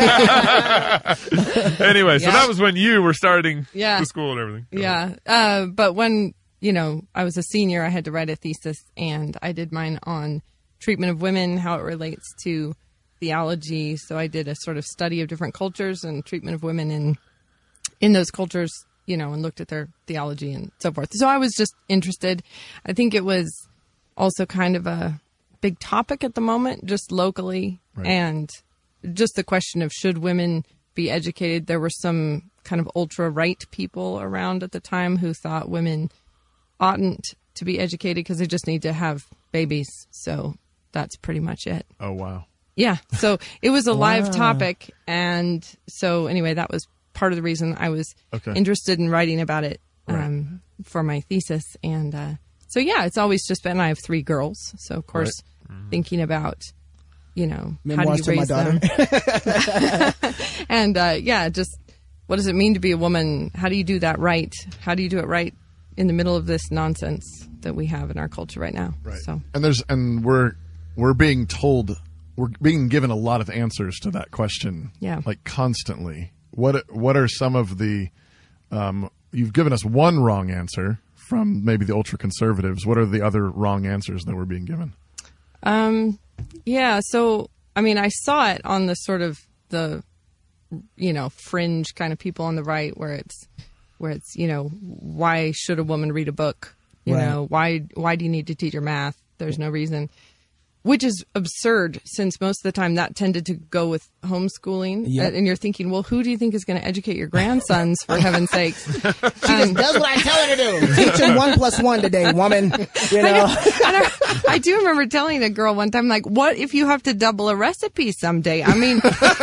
Speaker 9: Anyway, so
Speaker 10: Yeah.
Speaker 9: that was when you were starting
Speaker 10: Yeah.
Speaker 9: the school and everything.
Speaker 10: Yeah. Uh, but when, you know, I was a senior, I had to write a thesis, and I did mine on treatment of women, how it relates to theology. So I did a sort of study of different cultures and treatment of women in in those cultures, you know, and looked at their theology and so forth. So I was just interested. I think it was also kind of a big topic at the moment, just locally,
Speaker 12: Right.
Speaker 10: and just the question of should women be educated. There were some kind of ultra-right people around at the time who thought women oughtn't to be educated because they just need to have babies. So that's pretty much it.
Speaker 12: Oh, wow.
Speaker 10: Yeah. So it was a live
Speaker 11: Wow.
Speaker 10: topic. And so anyway, that was part of the reason I was
Speaker 12: Okay.
Speaker 10: interested in writing about it um,
Speaker 12: Right.
Speaker 10: for my thesis. And uh, so, yeah, it's always just been, I have three girls. So, of course, thinking about, you know,
Speaker 11: Memoirs
Speaker 10: how do you
Speaker 11: to my
Speaker 10: raise
Speaker 11: daughter.
Speaker 10: them? And, uh, yeah, just what does it mean to be a woman? How do you do that right? How do you do it right in the middle of this nonsense that we have in our culture right now?
Speaker 12: Right.
Speaker 10: So,
Speaker 12: And there's and we're we're being told we're being given a lot of answers to that question,
Speaker 10: Yeah.
Speaker 12: like constantly. What what are some of the? Um, you've given us one wrong answer from maybe the ultra conservatives. What are the other wrong answers that we're being given?
Speaker 10: Um, yeah. So, I mean, I saw it on the sort of the, you know, fringe kind of people on the right, where it's, where it's, you know, why should a woman read a book? You
Speaker 11: Right.
Speaker 10: know, why why do you need to teach her math? There's no reason. Which is absurd, since most of the time that tended to go with homeschooling.
Speaker 11: Yep.
Speaker 10: And you're thinking, well, who do you think is going to educate your grandsons, for heaven's sakes?
Speaker 11: She just does what I tell her to do. Teach him one plus one today, woman. You know.
Speaker 10: I, know. And I, I do remember telling a girl one time, like, what if you have to double a recipe someday? I mean,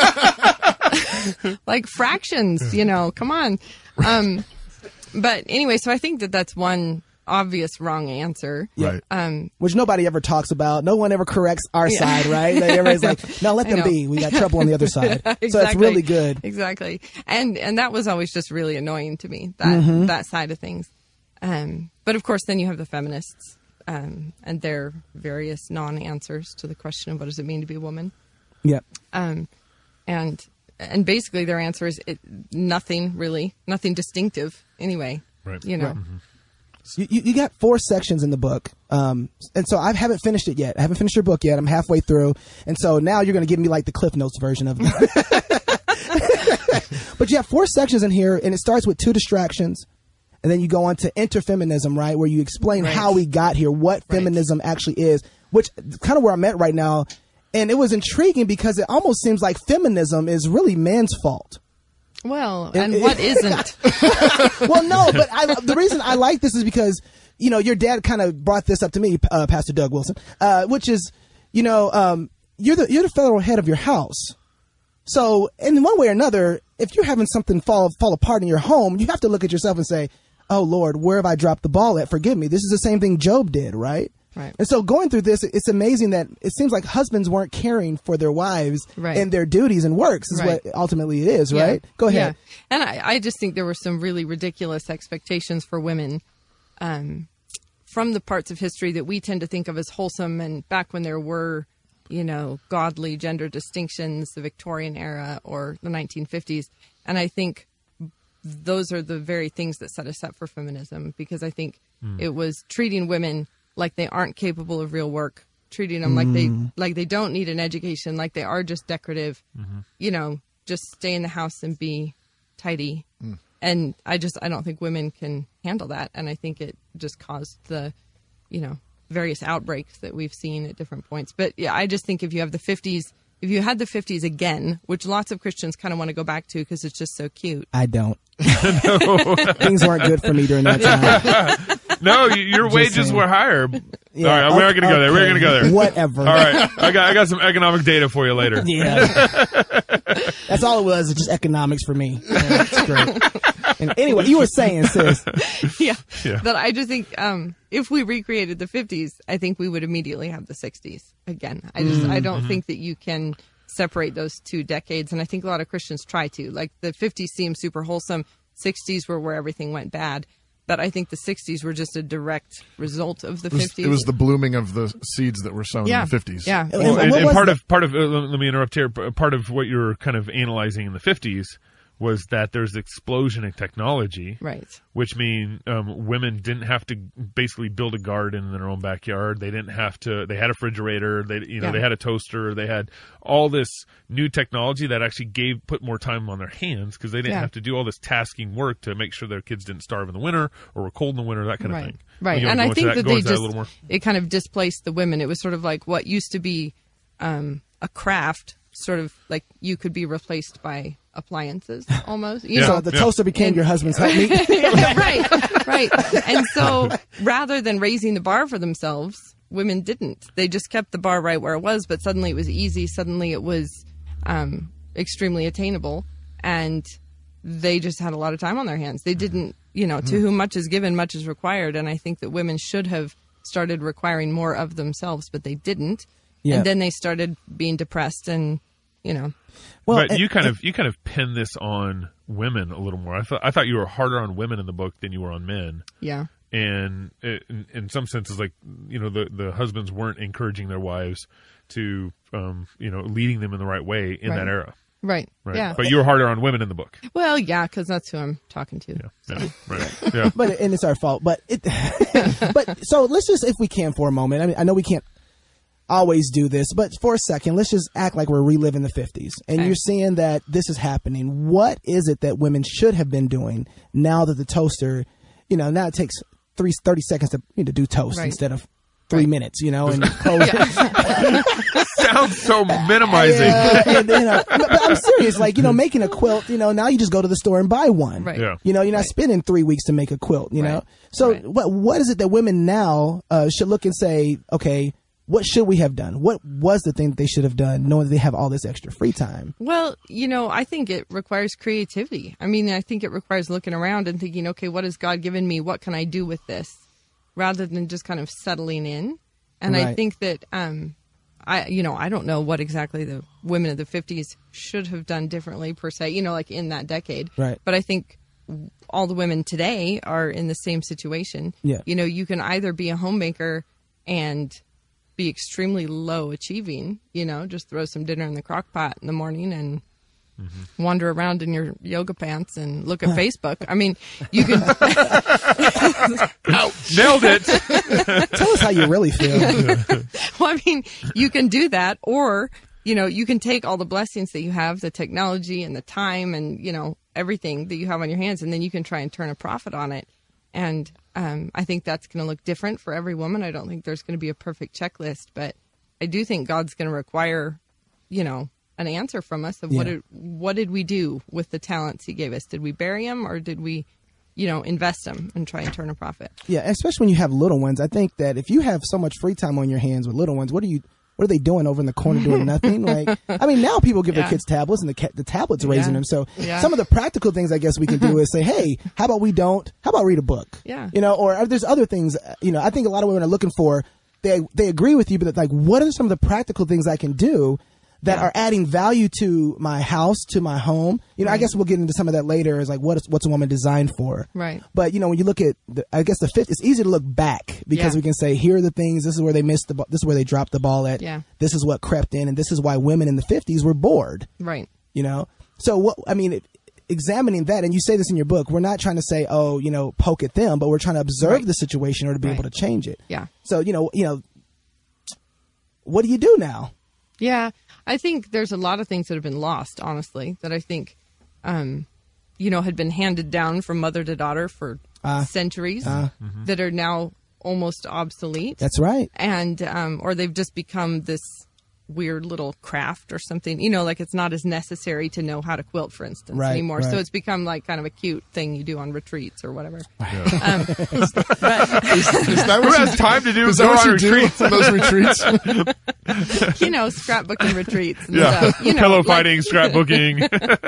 Speaker 10: like fractions, you know, come on. Um, but anyway, so I think that that's one obvious wrong answer.
Speaker 11: Right.
Speaker 10: Um,
Speaker 11: Which nobody ever talks about. No one ever corrects our
Speaker 10: Yeah.
Speaker 11: side, right? Like, everybody's like, no, let
Speaker 10: I
Speaker 11: them
Speaker 10: know.
Speaker 11: be. We got trouble on the other side.
Speaker 10: Exactly.
Speaker 11: So it's really good.
Speaker 10: Exactly. And and that was always just really annoying to me, that
Speaker 11: Mhm.
Speaker 10: that side of things. Um, but of course, then you have the feminists um, and their various non-answers to the question of what does it mean to be a woman.
Speaker 11: Yep.
Speaker 10: Um, and and basically their answer is it, nothing really, nothing distinctive anyway.
Speaker 9: Right.
Speaker 10: You know.
Speaker 11: Right. You, you, you got four sections in the book. Um, and so I haven't finished it yet. I haven't finished your book yet. I'm halfway through. And so now you're going to give me like the Cliff Notes version of it. But you have four sections in here, and it starts with two distractions. And then you go on to interfeminism, right? Where you explain
Speaker 10: Right.
Speaker 11: how we got here, what feminism actually is, which kind of where I'm at right now. And it was intriguing because it almost seems like feminism is really men's fault.
Speaker 10: Well, and what isn't?
Speaker 11: Well, no, but I, the reason I like this is because, you know, your dad kind of brought this up to me, uh, Pastor Doug Wilson, uh, which is, you know, um, you're the you're the federal head of your house. So in one way or another, if you're having something fall fall apart in your home, you have to look at yourself and say, oh, Lord, where have I dropped the ball at? Forgive me. This is the same thing Job did, right?
Speaker 10: Right.
Speaker 11: And so going through this, it's amazing that it seems like husbands weren't caring for their wives
Speaker 10: Right.
Speaker 11: and their duties and works is
Speaker 10: Right.
Speaker 11: what ultimately it is,
Speaker 10: Yeah.
Speaker 11: right? Go ahead.
Speaker 10: Yeah. And I, I just think there were some really ridiculous expectations for women um, from the parts of history that we tend to think of as wholesome, and back when there were, you know, godly gender distinctions, the Victorian era or the nineteen fifties. And I think those are the very things that set us up for feminism, because I think
Speaker 16: Mm.
Speaker 10: it was treating women like they aren't capable of real work, treating them like they
Speaker 16: Mm.
Speaker 10: like they don't need an education, like they are just decorative,
Speaker 16: Mhm.
Speaker 10: you know, just stay in the house and be tidy.
Speaker 12: Mm.
Speaker 10: And I just I don't think women can handle that, and I think it just caused the, you know, various outbreaks that we've seen at different points. But yeah, I just think if you have the fifties, if you had the fifties again, which lots of Christians kind of want to go back to because it's just so cute.
Speaker 11: I don't. Things weren't good for me during that time.
Speaker 9: No, y- your
Speaker 11: Just
Speaker 9: wages
Speaker 11: saying.
Speaker 9: were higher.
Speaker 11: Yeah,
Speaker 9: All right, we aren't going to go there. We're
Speaker 11: okay.
Speaker 9: going to go there.
Speaker 11: Whatever.
Speaker 9: All right, I got I got some economic data for you later.
Speaker 11: Yeah. That's all it was, it's just economics for me. Yeah, that's great. And anyway, you were saying, sis.
Speaker 10: yeah.
Speaker 11: Yeah.
Speaker 10: But I just think um, if we recreated the fifties, I think we would immediately have the sixties again. I just I don't
Speaker 16: Mhm.
Speaker 10: think that you can separate those two decades, and I think a lot of Christians try to. Like the fifties seemed super wholesome, sixties were where everything went bad. But I think the sixties were just a direct result of the
Speaker 12: It was,
Speaker 10: fifties.
Speaker 12: it was the blooming of the seeds that were sown
Speaker 10: Yeah.
Speaker 12: in the fifties.
Speaker 10: Yeah.
Speaker 9: Well, and, and part of part of uh, let me interrupt here. P- Part of what you're kind of analyzing in the fifties was that there's explosion in technology,
Speaker 10: right?
Speaker 9: Which mean um, women didn't have to basically build a garden in their own backyard. They didn't have to. They had a refrigerator. They you know
Speaker 10: Yeah.
Speaker 9: they had a toaster. They had all this new technology that actually gave put more time on their hands because they didn't
Speaker 10: Yeah.
Speaker 9: have to do all this tasking work to make sure their kids didn't starve in the winter or were cold in the winter, that kind
Speaker 10: right.
Speaker 9: of thing.
Speaker 10: Right.
Speaker 9: You
Speaker 10: And
Speaker 9: wanna
Speaker 10: I
Speaker 9: go into
Speaker 10: think that
Speaker 9: go
Speaker 10: they
Speaker 9: into
Speaker 10: just,
Speaker 9: a little more?
Speaker 10: it kind of displaced the women. It was sort of like what used to be um, a craft, sort of like you could be replaced by appliances almost. You
Speaker 11: Yeah.
Speaker 10: know?
Speaker 11: So the toaster became
Speaker 10: And-
Speaker 11: your husband's helpmeet.
Speaker 10: Yeah, right, right. And so rather than raising the bar for themselves, women didn't. They just kept the bar right where it was, but suddenly it was easy. Suddenly it was um, extremely attainable, and they just had a lot of time on their hands. They didn't, you know, to
Speaker 11: Mm.
Speaker 10: whom much is given, much is required. And I think that women should have started requiring more of themselves, but they didn't.
Speaker 9: Yeah.
Speaker 10: And then they started being depressed and, you know.
Speaker 9: but you kind of you kind of pin this on women a little more. I thought I thought you were harder on women in the book than you were on men.
Speaker 10: Yeah.
Speaker 9: And it, in, in some senses, like you know, the the husbands weren't encouraging their wives to, um, you know, leading them in the right way in
Speaker 10: Right.
Speaker 9: that era.
Speaker 10: Right.
Speaker 9: Right.
Speaker 10: Yeah.
Speaker 9: But you were harder on women in the book.
Speaker 10: Well, yeah, because that's who I'm talking to.
Speaker 9: Yeah. yeah. Right. Yeah.
Speaker 11: But and it's our fault. But it. But so let's just, if we can, for a moment. I mean, I know we can't always do this, but for a second, let's just act like we're reliving the fifties. And
Speaker 10: Okay.
Speaker 11: you're seeing that this is happening. What is it that women should have been doing now that the toaster, you know, now it takes three, thirty seconds to, you know, do toast
Speaker 10: Right.
Speaker 11: instead of three minutes, you know, and close.
Speaker 9: Sounds so minimizing.
Speaker 11: Yeah, and, you know, but, but I'm serious. Like, you know, making a quilt, you know, now you just go to the store and buy one.
Speaker 10: Right.
Speaker 9: Yeah.
Speaker 11: You know, you're not
Speaker 10: Right.
Speaker 11: spending three weeks to make a quilt, you know?
Speaker 10: Right.
Speaker 11: So
Speaker 10: Right.
Speaker 11: what what is it that women now uh, should look and say, okay, what should we have done? What was the thing that they should have done knowing that they have all this extra free time?
Speaker 10: Well, you know, I think it requires creativity. I mean, I think it requires looking around and thinking, okay, what has God given me? What can I do with this? Rather than just kind of settling in. And I
Speaker 11: Right.
Speaker 10: think that, um, I, you know, I don't know what exactly the women of the fifties should have done differently per se, you know, like in that decade.
Speaker 11: Right.
Speaker 10: But I think all the women today are in the same situation.
Speaker 11: Yeah.
Speaker 10: You know, you can either be a homemaker and be extremely low achieving, you know, just throw some dinner in the crock pot in the morning and
Speaker 9: Mm-hmm.
Speaker 10: wander around in your yoga pants and look at Facebook. I mean, you can.
Speaker 9: Nailed it.
Speaker 11: Tell us how you really feel.
Speaker 10: Well, I mean, you can do that, or, you know, you can take all the blessings that you have, the technology and the time and, you know, everything that you have on your hands, and then you can try and turn a profit on it. And um, I think that's going to look different for every woman. I don't think there's going to be a perfect checklist, but I do think God's going to require, you know, an answer from us of what
Speaker 11: Yeah.
Speaker 10: did, what did we do with the talents he gave us? Did we bury them, or did we, you know, invest them and try and turn a profit?
Speaker 11: Yeah, especially when you have little ones. I think that if you have so much free time on your hands with little ones, what are you what are they doing over in the corner doing nothing? Like, I mean, now people give
Speaker 10: Yeah.
Speaker 11: their kids tablets, and the ca- the tablets raising
Speaker 10: Yeah.
Speaker 11: them. So
Speaker 10: Yeah.
Speaker 11: some of the practical things I guess we can do is say, hey, how about we don't? How about read a book?
Speaker 10: Yeah.
Speaker 11: You know, or there's other things. You know, I think a lot of women are looking for. They they agree with you, but like, what are some of the practical things I can do that
Speaker 10: Yeah.
Speaker 11: are adding value to my house, to my home? You know, I
Speaker 10: Right.
Speaker 11: guess we'll get into some of that later. Is like, what is what's a woman designed for?
Speaker 10: Right.
Speaker 11: But you know, when you look at, the, I guess the fifth, it's easy to look back because
Speaker 10: Yeah.
Speaker 11: we can say, here are the things. This is where they missed the. ball. This is where they dropped the ball at.
Speaker 10: Yeah.
Speaker 11: This is what crept in, and this is why women in the fifties were bored.
Speaker 10: Right.
Speaker 11: You know. So what? I mean, it, examining that, and you say this in your book. We're not trying to say, oh, you know, poke at them, but we're trying to observe
Speaker 10: Right.
Speaker 11: the situation or to be
Speaker 10: Right.
Speaker 11: able to change it.
Speaker 10: Yeah.
Speaker 11: So you know, you know, what do you do now?
Speaker 10: Yeah, I think there's a lot of things that have been lost, honestly, that I think, um, you know, had been handed down from mother to daughter for
Speaker 11: Uh,
Speaker 10: centuries
Speaker 11: uh,
Speaker 10: that are now almost obsolete.
Speaker 11: That's right.
Speaker 10: And, um, or they've just become this weird little craft or something, you know, like it's not as necessary to know how to quilt, for instance,
Speaker 11: Right,
Speaker 10: anymore.
Speaker 11: right.
Speaker 10: So it's become like kind of a cute thing you do on retreats or whatever.
Speaker 9: Yeah.
Speaker 10: Um, but,
Speaker 12: Is that
Speaker 9: Who
Speaker 12: what
Speaker 9: has
Speaker 12: you,
Speaker 9: time to do
Speaker 12: is
Speaker 9: go
Speaker 12: that what
Speaker 9: on
Speaker 12: you do
Speaker 9: retreats?
Speaker 12: on those retreats?
Speaker 10: you know, scrapbooking retreats and
Speaker 9: Yeah.
Speaker 10: stuff. You know,
Speaker 9: Pillow
Speaker 10: like-
Speaker 9: fighting, scrapbooking.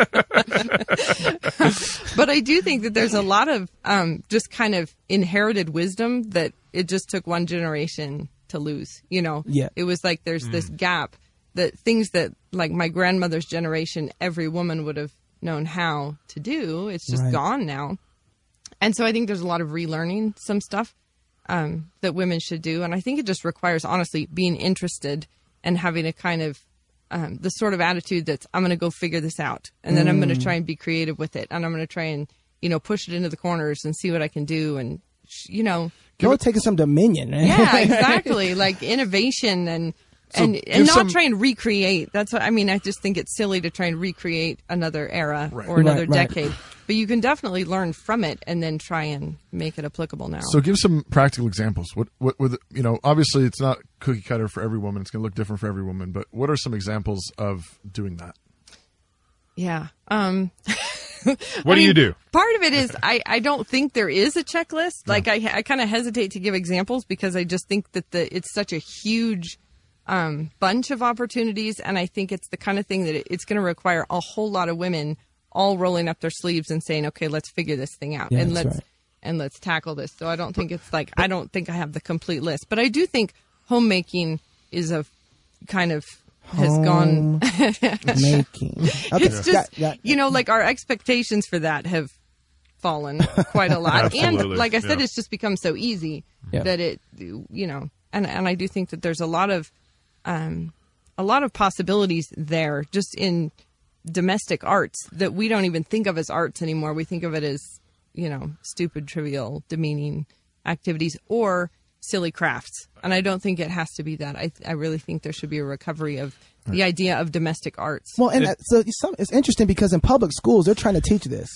Speaker 10: But I do think that there's a lot of um, just kind of inherited wisdom that it just took one generation to lose. You know,
Speaker 11: Yeah.
Speaker 10: It was like there's this gap that things that like my grandmother's generation, every woman would have known how to do. It's just
Speaker 11: Right.
Speaker 10: gone now. And so I think there's a lot of relearning some stuff um, that women should do. And I think it just requires, honestly, being interested and having a kind of um, the sort of attitude that's, I'm going to go figure this out. And then I'm going to try and be creative with it. And I'm going to try and, you know, push it into the corners and see what I can do. And, sh- you know,
Speaker 11: Go taking some dominion.
Speaker 10: yeah, exactly. Like innovation and,
Speaker 12: So
Speaker 10: and,
Speaker 12: give
Speaker 10: and not
Speaker 12: some-
Speaker 10: try and recreate. That's what I mean. I just think it's silly to try and recreate another era
Speaker 12: Right.
Speaker 10: or another
Speaker 11: Right, right.
Speaker 10: decade. But you can definitely learn from it and then try and make it applicable now.
Speaker 12: So give some practical examples. What, what, with, you know, obviously it's not cookie cutter for every woman. It's going to look different for every woman. But what are some examples of doing that?
Speaker 10: yeah. Um,
Speaker 9: What
Speaker 10: I
Speaker 9: do you
Speaker 10: mean,
Speaker 9: do?
Speaker 10: Part of it is I, I don't think there is a checklist. Like I I kind of hesitate to give examples because I just think that the it's such a huge um, bunch of opportunities, and I think it's the kind of thing that it, it's going to require a whole lot of women all rolling up their sleeves and saying, "Okay, let's figure this thing out
Speaker 11: Yeah,
Speaker 10: and
Speaker 11: that's
Speaker 10: let's
Speaker 11: right.
Speaker 10: and let's tackle this." So I don't think it's like I don't think I have the complete list, but I do think homemaking is a kind of has gone.
Speaker 11: Making. Okay.
Speaker 10: It's just,
Speaker 11: Got- got-
Speaker 10: you know, like our expectations for that have fallen quite a lot. And
Speaker 9: Absolutely,
Speaker 10: like I said,
Speaker 9: yeah.
Speaker 10: it's just become so easy
Speaker 11: Yeah.
Speaker 10: that it, you know, and, and I do think that there's a lot of, um, a lot of possibilities there just in domestic arts that we don't even think of as arts anymore. We think of it as, you know, stupid, trivial, demeaning activities or silly crafts. And I don't think it has to be that. I I really think there should be a recovery of the idea of domestic arts.
Speaker 11: Well, and that, so it's, some, it's interesting because in public schools, they're trying to teach this.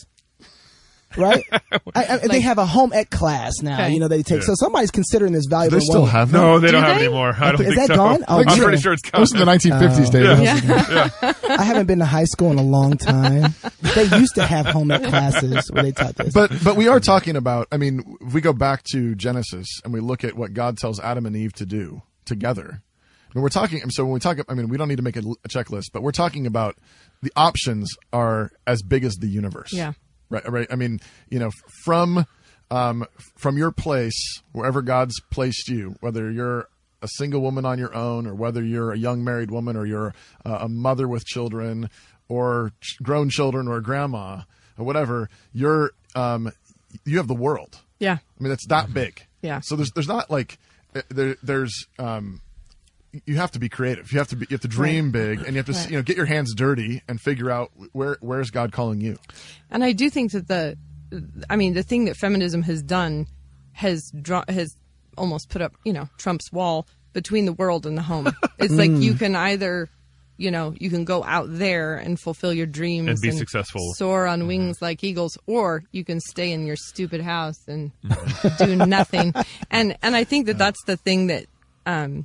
Speaker 11: Right? I, I, like, they have a home ec class now, okay. you know, they take. Yeah. So somebody's considering this valuable.
Speaker 12: Do they still
Speaker 11: one.
Speaker 12: have that?
Speaker 9: No, they
Speaker 10: Do
Speaker 9: don't
Speaker 10: they?
Speaker 9: have it anymore. I don't
Speaker 11: Is
Speaker 9: think
Speaker 11: that
Speaker 9: so.
Speaker 11: gone? Oh,
Speaker 9: I'm
Speaker 11: sure.
Speaker 9: pretty sure it's gone.
Speaker 12: It was in the nineteen fifties,
Speaker 11: uh,
Speaker 12: David.
Speaker 10: Yeah.
Speaker 11: Yeah. I haven't been to high school in a long time. They used to have home ec classes where they taught this.
Speaker 12: But but we are talking about, I mean, if we go back to Genesis and we look at what God tells Adam and Eve to do together. I mean, we're talking, so when we talk, I mean, we don't need to make a, a checklist, but we're talking about the options are as big as the universe.
Speaker 10: Yeah.
Speaker 12: Right. Right. I mean, you know, from, um, from your place, wherever God's placed you, whether you're a single woman on your own or whether you're a young married woman or you're uh, a mother with children or ch- grown children or a grandma or whatever, you're, um, you have the world.
Speaker 10: Yeah.
Speaker 12: I mean, it's that big.
Speaker 10: Yeah.
Speaker 12: So there's, there's not like, there, there's, um, you have to be creative. You have to be, you have to dream right. big, and you have to, right. you know, get your hands dirty and figure out where, where's God calling you.
Speaker 10: And I do think that the, I mean, the thing that feminism has done has draw, has almost put up, you know, Trump's wall between the world and the home. It's like you can either, you know, you can go out there and fulfill your dreams
Speaker 9: and be
Speaker 10: and
Speaker 9: successful,
Speaker 10: soar on wings mm-hmm. like eagles, or you can stay in your stupid house and do nothing. And and I think that that's the thing that. Um,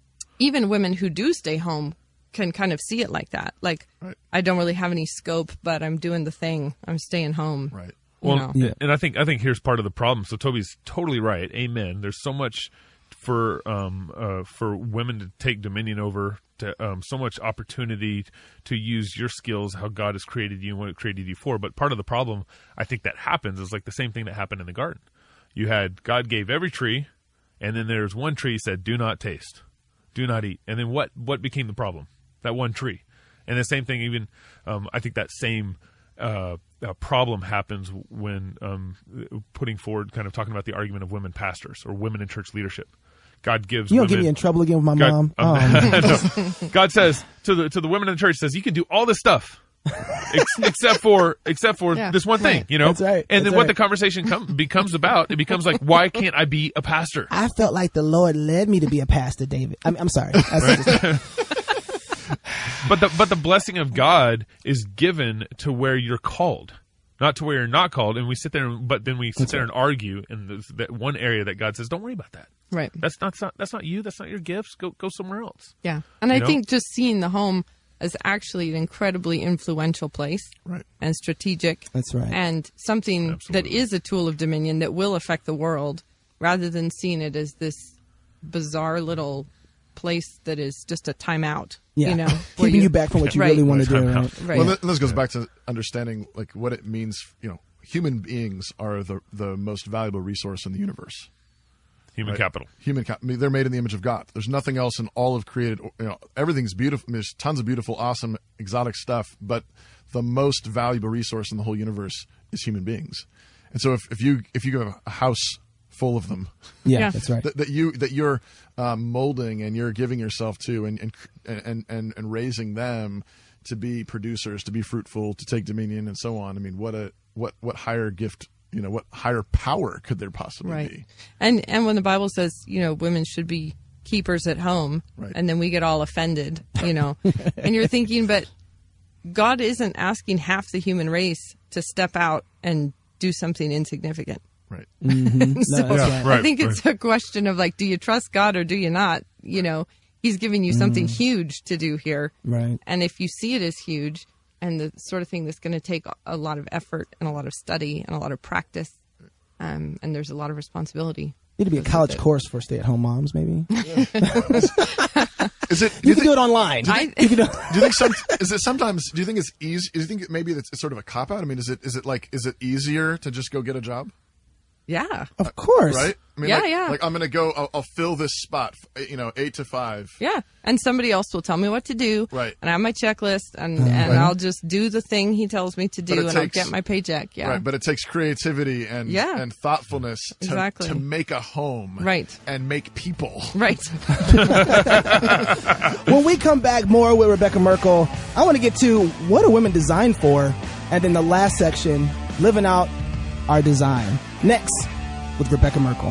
Speaker 10: Even women who do stay home can kind of see it like that. Like, right. I don't really have any scope, but I'm doing the thing. I'm staying home.
Speaker 12: Right.
Speaker 9: Well, yeah. and I think I think here's part of the problem. So Toby's totally right. Amen. There's so much for um uh, for women to take dominion over. To, um, so much opportunity to use your skills, how God has created you and what it created you for. But part of the problem, I think that happens is like the same thing that happened in the garden. You had God gave every tree, and then there's one tree he said, "Do not taste." Do not eat. And then what, what became the problem? That one tree. And the same thing, even, um, I think that same uh, uh, problem happens when um, putting forward, kind of talking about the argument of women pastors or women in church leadership. God gives
Speaker 11: You don't
Speaker 9: women,
Speaker 11: get me in trouble again with my
Speaker 9: God,
Speaker 11: mom.
Speaker 9: Um,
Speaker 11: oh.
Speaker 9: no. God says to the to the women in the church, says, you can do all this stuff. Ex- except for except for
Speaker 10: yeah,
Speaker 9: this one thing,
Speaker 10: right.
Speaker 9: you know.
Speaker 11: That's right.
Speaker 9: And
Speaker 11: That's
Speaker 9: then
Speaker 11: right.
Speaker 9: what the conversation com- becomes about, it becomes like, why can't I be a pastor?
Speaker 11: I felt like the Lord led me to be a pastor, David. I'm, I'm sorry.
Speaker 9: Right. But the but the blessing of God is given to where you're called, not to where you're not called. And we sit there, and, but then we sit that's there right. and argue in this, that one area that God says, don't worry about that.
Speaker 10: Right.
Speaker 9: That's not, that's not that's not you. That's not your gifts. Go go somewhere else.
Speaker 10: Yeah. And
Speaker 9: you
Speaker 10: I
Speaker 9: know?
Speaker 10: think just seeing the home as actually an incredibly influential place,
Speaker 12: right.
Speaker 10: and strategic.
Speaker 11: That's right.
Speaker 10: And something
Speaker 9: Absolutely.
Speaker 10: that is a tool of dominion that will affect the world, rather than seeing it as this bizarre little place that is just a timeout.
Speaker 11: Yeah.
Speaker 10: You know,
Speaker 11: keeping you, you back from what you
Speaker 10: right.
Speaker 11: really want to do.
Speaker 10: Right.
Speaker 11: Right.
Speaker 12: Well, this goes back to understanding like what it means. You know, human beings are the the most valuable resource in the universe.
Speaker 9: Human
Speaker 12: right?
Speaker 9: capital.
Speaker 12: Human capital. I mean, they're made in the image of God. There's nothing else in all of created. You know, everything's beautiful. I mean, there's tons of beautiful, awesome, exotic stuff. But the most valuable resource in the whole universe is human beings. And so, if, if you if you have a house full of them,
Speaker 11: yeah, yeah. that's right.
Speaker 12: That, that you that you're um, molding and you're giving yourself to, and and and and and raising them to be producers, to be fruitful, to take dominion, and so on. I mean, what a what what higher gift. You know, what higher power could there possibly
Speaker 10: right.
Speaker 12: be?
Speaker 10: And and when the Bible says, you know, women should be keepers at home,
Speaker 12: right.
Speaker 10: and then we get all offended, you know, and you're thinking, but God isn't asking half the human race to step out and do something insignificant.
Speaker 12: Right.
Speaker 11: Mm-hmm.
Speaker 10: so
Speaker 11: no,
Speaker 9: yeah, right,
Speaker 10: I think it's
Speaker 9: right.
Speaker 10: a question of like, do you trust God or do you not? You know, He's giving you something mm. huge to do here.
Speaker 11: Right.
Speaker 10: And if you see it as huge, and the sort of thing that's going to take a lot of effort and a lot of study and a lot of practice, um, and there's a lot of responsibility.
Speaker 11: Need to be a college course for stay-at-home moms, maybe.
Speaker 12: Yeah. Is it?
Speaker 11: You, you can
Speaker 12: think,
Speaker 11: do it online.
Speaker 12: Do you think, you, do you think some? Is it sometimes? Do you think it's easy? Do you think maybe it's, it's sort of a cop out? I mean, is it? Is it like? Is it easier to just go get a job?
Speaker 10: Yeah.
Speaker 11: Of course.
Speaker 12: Right? I mean,
Speaker 10: Yeah,
Speaker 12: like,
Speaker 10: yeah.
Speaker 12: Like, I'm going to go, I'll, I'll fill this spot, you know, eight to five.
Speaker 10: Yeah. And somebody else will tell me what to do.
Speaker 12: Right.
Speaker 10: And I have my checklist, and,
Speaker 12: Mhm.
Speaker 10: and
Speaker 12: Right.
Speaker 10: I'll just do the thing he tells me to
Speaker 12: But
Speaker 10: do,
Speaker 12: it
Speaker 10: and
Speaker 12: takes-
Speaker 10: I'll get my paycheck. Yeah.
Speaker 12: Right, but it takes creativity and
Speaker 10: Yeah.
Speaker 12: and thoughtfulness to,
Speaker 10: Exactly.
Speaker 12: to make a home.
Speaker 10: Right.
Speaker 12: And make people.
Speaker 10: Right.
Speaker 11: When we come back more with Rebecca Merkel, I want to get to what are women designed for? And then the last section, living out our design. Next with Rebecca Merkel.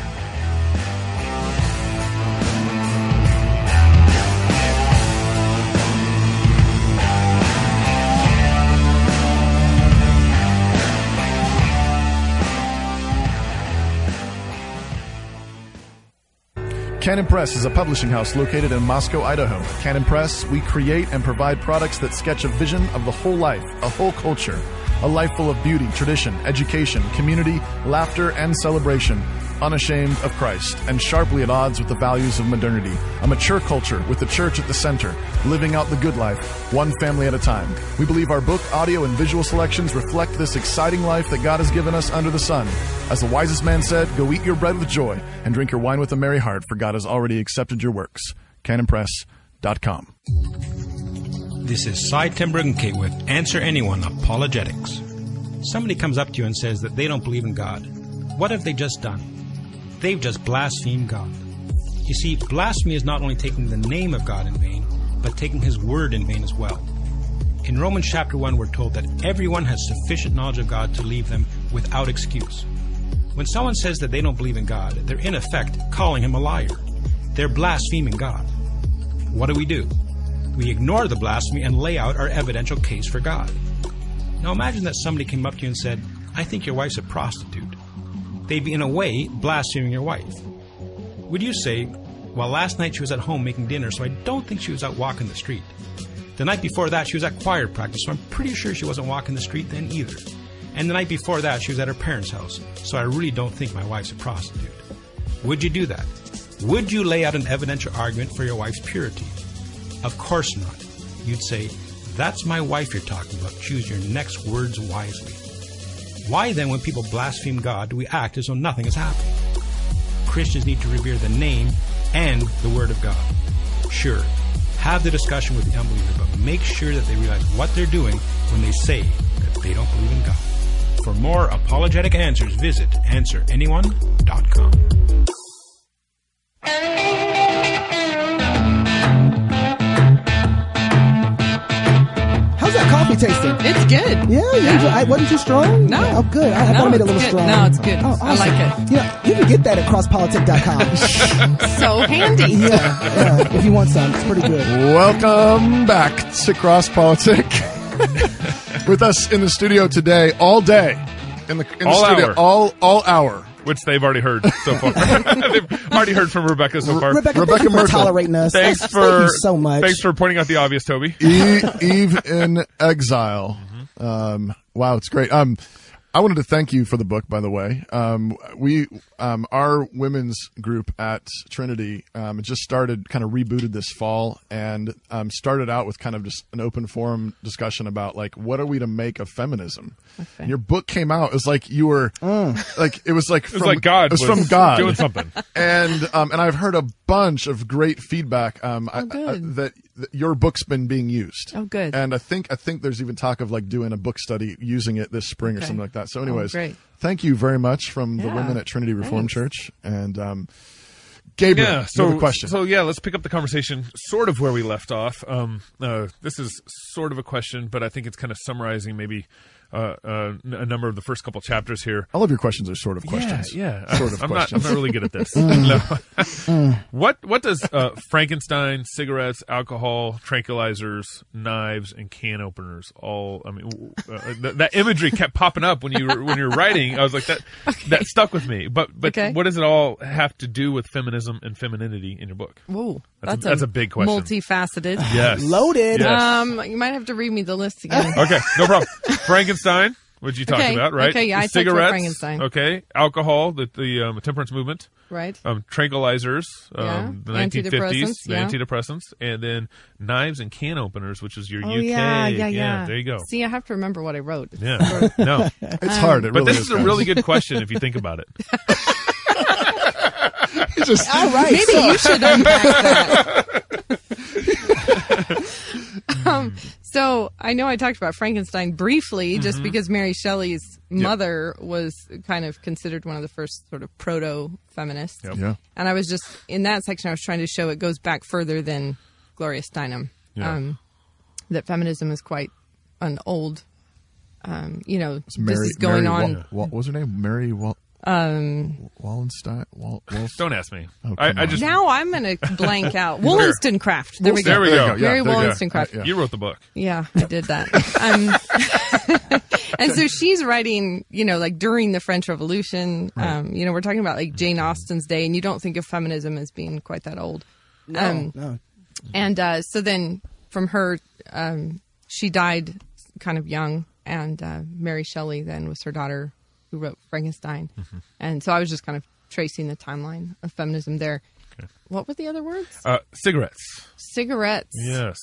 Speaker 12: Canon Press is a publishing house located in Moscow, Idaho. Canon Press, we create and provide products that sketch a vision of the whole life, a whole culture, a life full of beauty, tradition, education, community, laughter, and celebration, unashamed of Christ, and sharply at odds with the values of modernity. A mature culture with the church at the center, living out the good life, one family at a time. We believe our book, audio, and visual selections reflect this exciting life that God has given us under the sun. As the wisest man said, go eat your bread with joy and drink your wine with a merry heart, for God has already accepted your works. canon press dot com.
Speaker 15: This is Cy Tim Bruggencate with Answer Anyone Apologetics. Somebody comes up to you and says that they don't believe in God. What have they just done? They've just blasphemed God. You see, blasphemy is not only taking the name of God in vain, but taking His word in vain as well. In Romans chapter one, we're told that everyone has sufficient knowledge of God to leave them without excuse. When someone says that they don't believe in God, they're in effect calling Him a liar. They're blaspheming God. What do we do? We ignore the blasphemy and lay out our evidential case for God. Now imagine that somebody came up to you and said, I think your wife's a prostitute. They'd be in a way blaspheming your wife. Would you say, well, last night she was at home making dinner, so I don't think she was out walking the street. The night before that she was at choir practice, so I'm pretty sure she wasn't walking the street then either. And the night before that she was at her parents' house, so I really don't think my wife's a prostitute. Would you do that? Would you lay out an evidential argument for your wife's purity? Of course not. You'd say, that's my wife you're talking about. Choose your next words wisely. Why then, when people blaspheme God, do we act as though nothing has happened? Christians need to revere the name and the Word of God. Sure, have the discussion with the unbeliever, but make sure that they realize what they're doing when they say that they don't believe in God. For more apologetic answers, visit answer anyone dot com.
Speaker 11: How's that coffee tasting?
Speaker 10: It's good.
Speaker 11: Yeah, you
Speaker 10: Yeah.
Speaker 11: enjoy- I wasn't too strong?
Speaker 10: No.
Speaker 11: Oh, good. I, I
Speaker 10: No,
Speaker 11: thought I made it a
Speaker 10: it's
Speaker 11: little
Speaker 10: good.
Speaker 11: strong.
Speaker 10: No, it's good.
Speaker 11: Oh,
Speaker 10: I like
Speaker 11: awesome. You know, you can get that at cross politic dot com.
Speaker 10: So handy.
Speaker 11: yeah, yeah, if you want some. It's pretty good.
Speaker 12: Welcome back to Cross Politic. With us in the studio today, all day. In the, in the
Speaker 9: All
Speaker 12: studio,
Speaker 9: hour.
Speaker 12: all all hour.
Speaker 9: Which they've already heard so far. They've already heard from Rebecca so far.
Speaker 11: Rebecca,
Speaker 12: Rebecca
Speaker 11: thank you for
Speaker 12: Merkel.
Speaker 11: tolerating us.
Speaker 9: Thanks
Speaker 11: Thank
Speaker 9: for
Speaker 11: you so much.
Speaker 9: Thanks for pointing out the obvious, Toby.
Speaker 12: E- Eve in Exile. Um, wow, it's great. Um, I wanted to thank you for the book, by the way. Um, we, um, our women's group at Trinity, um, just started, kind of rebooted this fall, and um, started out with kind of just an open forum discussion about like, what are we to make of feminism?
Speaker 10: Okay.
Speaker 12: And your book came out. It was like you were, like it was like
Speaker 9: It
Speaker 12: from
Speaker 9: was like God
Speaker 12: It was,
Speaker 9: was
Speaker 12: from God
Speaker 9: doing something.
Speaker 12: and um, and I've heard a bunch of great feedback um,
Speaker 10: Oh,
Speaker 12: I-
Speaker 10: good.
Speaker 12: I- that, that your book's been being used.
Speaker 10: Oh, good.
Speaker 12: And I think I think there's even talk of like doing a book study using it this spring or
Speaker 10: Okay.
Speaker 12: something like that. So,
Speaker 10: Oh,
Speaker 12: anyways,
Speaker 10: great.
Speaker 12: thank you very much from the
Speaker 10: Yeah.
Speaker 12: women at Trinity Reformed
Speaker 10: Thanks.
Speaker 12: Church. And um, Gabriel,
Speaker 9: Yeah,
Speaker 12: you
Speaker 9: so
Speaker 12: have a question.
Speaker 9: so yeah, let's pick up the conversation sort of where we left off. Um, uh, this is sort of a question, but I think it's kind of summarizing maybe uh, uh, a number of the first couple chapters here.
Speaker 12: All of your questions are sort of questions.
Speaker 9: Yeah, yeah.
Speaker 12: Sort of
Speaker 9: I'm
Speaker 12: questions.
Speaker 9: not. I'm not really good at this. No. What What does uh, Frankenstein, cigarettes, alcohol, tranquilizers, knives, and can openers all? I mean, uh, th- that imagery kept popping up when you were when you were writing. I was like that. That stuck with me. But but
Speaker 10: Okay.
Speaker 9: what does it all have to do with feminism and femininity in your book?
Speaker 10: Whoa,
Speaker 9: That's a-
Speaker 10: that's,
Speaker 9: that's a big question.
Speaker 10: Multifaceted.
Speaker 9: Yes.
Speaker 11: Loaded.
Speaker 9: Yes.
Speaker 10: Um, you might have to read me the list again.
Speaker 9: Okay, no problem. Frankenstein. which you talked
Speaker 10: Okay.
Speaker 9: about, right?
Speaker 10: Okay, yeah, I talked about
Speaker 9: Cigarettes,
Speaker 10: Frankenstein.
Speaker 9: okay, alcohol, the the um, temperance movement,
Speaker 10: Right.
Speaker 9: Um, tranquilizers,
Speaker 10: Yeah.
Speaker 9: um, the nineteen fifties,
Speaker 10: Antidepressants,
Speaker 9: the
Speaker 10: yeah.
Speaker 9: antidepressants, and then knives and can openers, which is your
Speaker 10: Oh,
Speaker 9: U K.
Speaker 10: yeah, yeah, yeah.
Speaker 9: There you go.
Speaker 10: See, I have to remember what I wrote.
Speaker 9: Yeah, no,
Speaker 12: It's hard. It
Speaker 9: but
Speaker 12: really
Speaker 9: this
Speaker 12: is,
Speaker 9: is a
Speaker 12: guys.
Speaker 9: really good question if you think about it.
Speaker 12: Just,
Speaker 11: All right.
Speaker 10: Maybe
Speaker 11: so-
Speaker 10: you should unpack that. um, so I know I talked about Frankenstein briefly, just
Speaker 9: Mm-hmm.
Speaker 10: because Mary Shelley's mother was kind of considered one of the first sort of proto-feminists.
Speaker 9: Yep.
Speaker 12: Yeah.
Speaker 10: And I was just, in that section, I was trying to show it goes back further than Gloria Steinem.
Speaker 9: Yeah.
Speaker 10: Um, that feminism is quite an old, um, you know,
Speaker 12: It's Mary,
Speaker 10: this is going
Speaker 12: Mary
Speaker 10: on.
Speaker 12: Wa- Wa- what was her name? Mary Wal-
Speaker 10: Um,
Speaker 12: Wallenstein? Wal- Wal-
Speaker 9: Don't ask me.
Speaker 12: Oh,
Speaker 9: I,
Speaker 12: come
Speaker 9: I
Speaker 12: on.
Speaker 9: just
Speaker 10: now I'm going to blank out. Wollstonecraft. There we go.
Speaker 9: there we go.
Speaker 10: Mary
Speaker 12: Yeah, there you go.
Speaker 10: Wollstonecraft.
Speaker 12: Uh, yeah.
Speaker 9: You wrote the book.
Speaker 10: Yeah, I did that. Um, and so she's writing, you know, like during the French Revolution. Um, you know, we're talking about like Jane Austen's day, and you don't think of feminism as being quite that old.
Speaker 11: No,
Speaker 10: Um,
Speaker 11: no.
Speaker 10: And uh, so then from her, um, she died kind of young, and uh, Mary Shelley then was her daughter who wrote Frankenstein.
Speaker 9: Mm-hmm.
Speaker 10: And so I was just kind of tracing the timeline of feminism there.
Speaker 9: Okay.
Speaker 10: What were the other words?
Speaker 9: Uh, cigarettes.
Speaker 10: Cigarettes.
Speaker 9: Yes.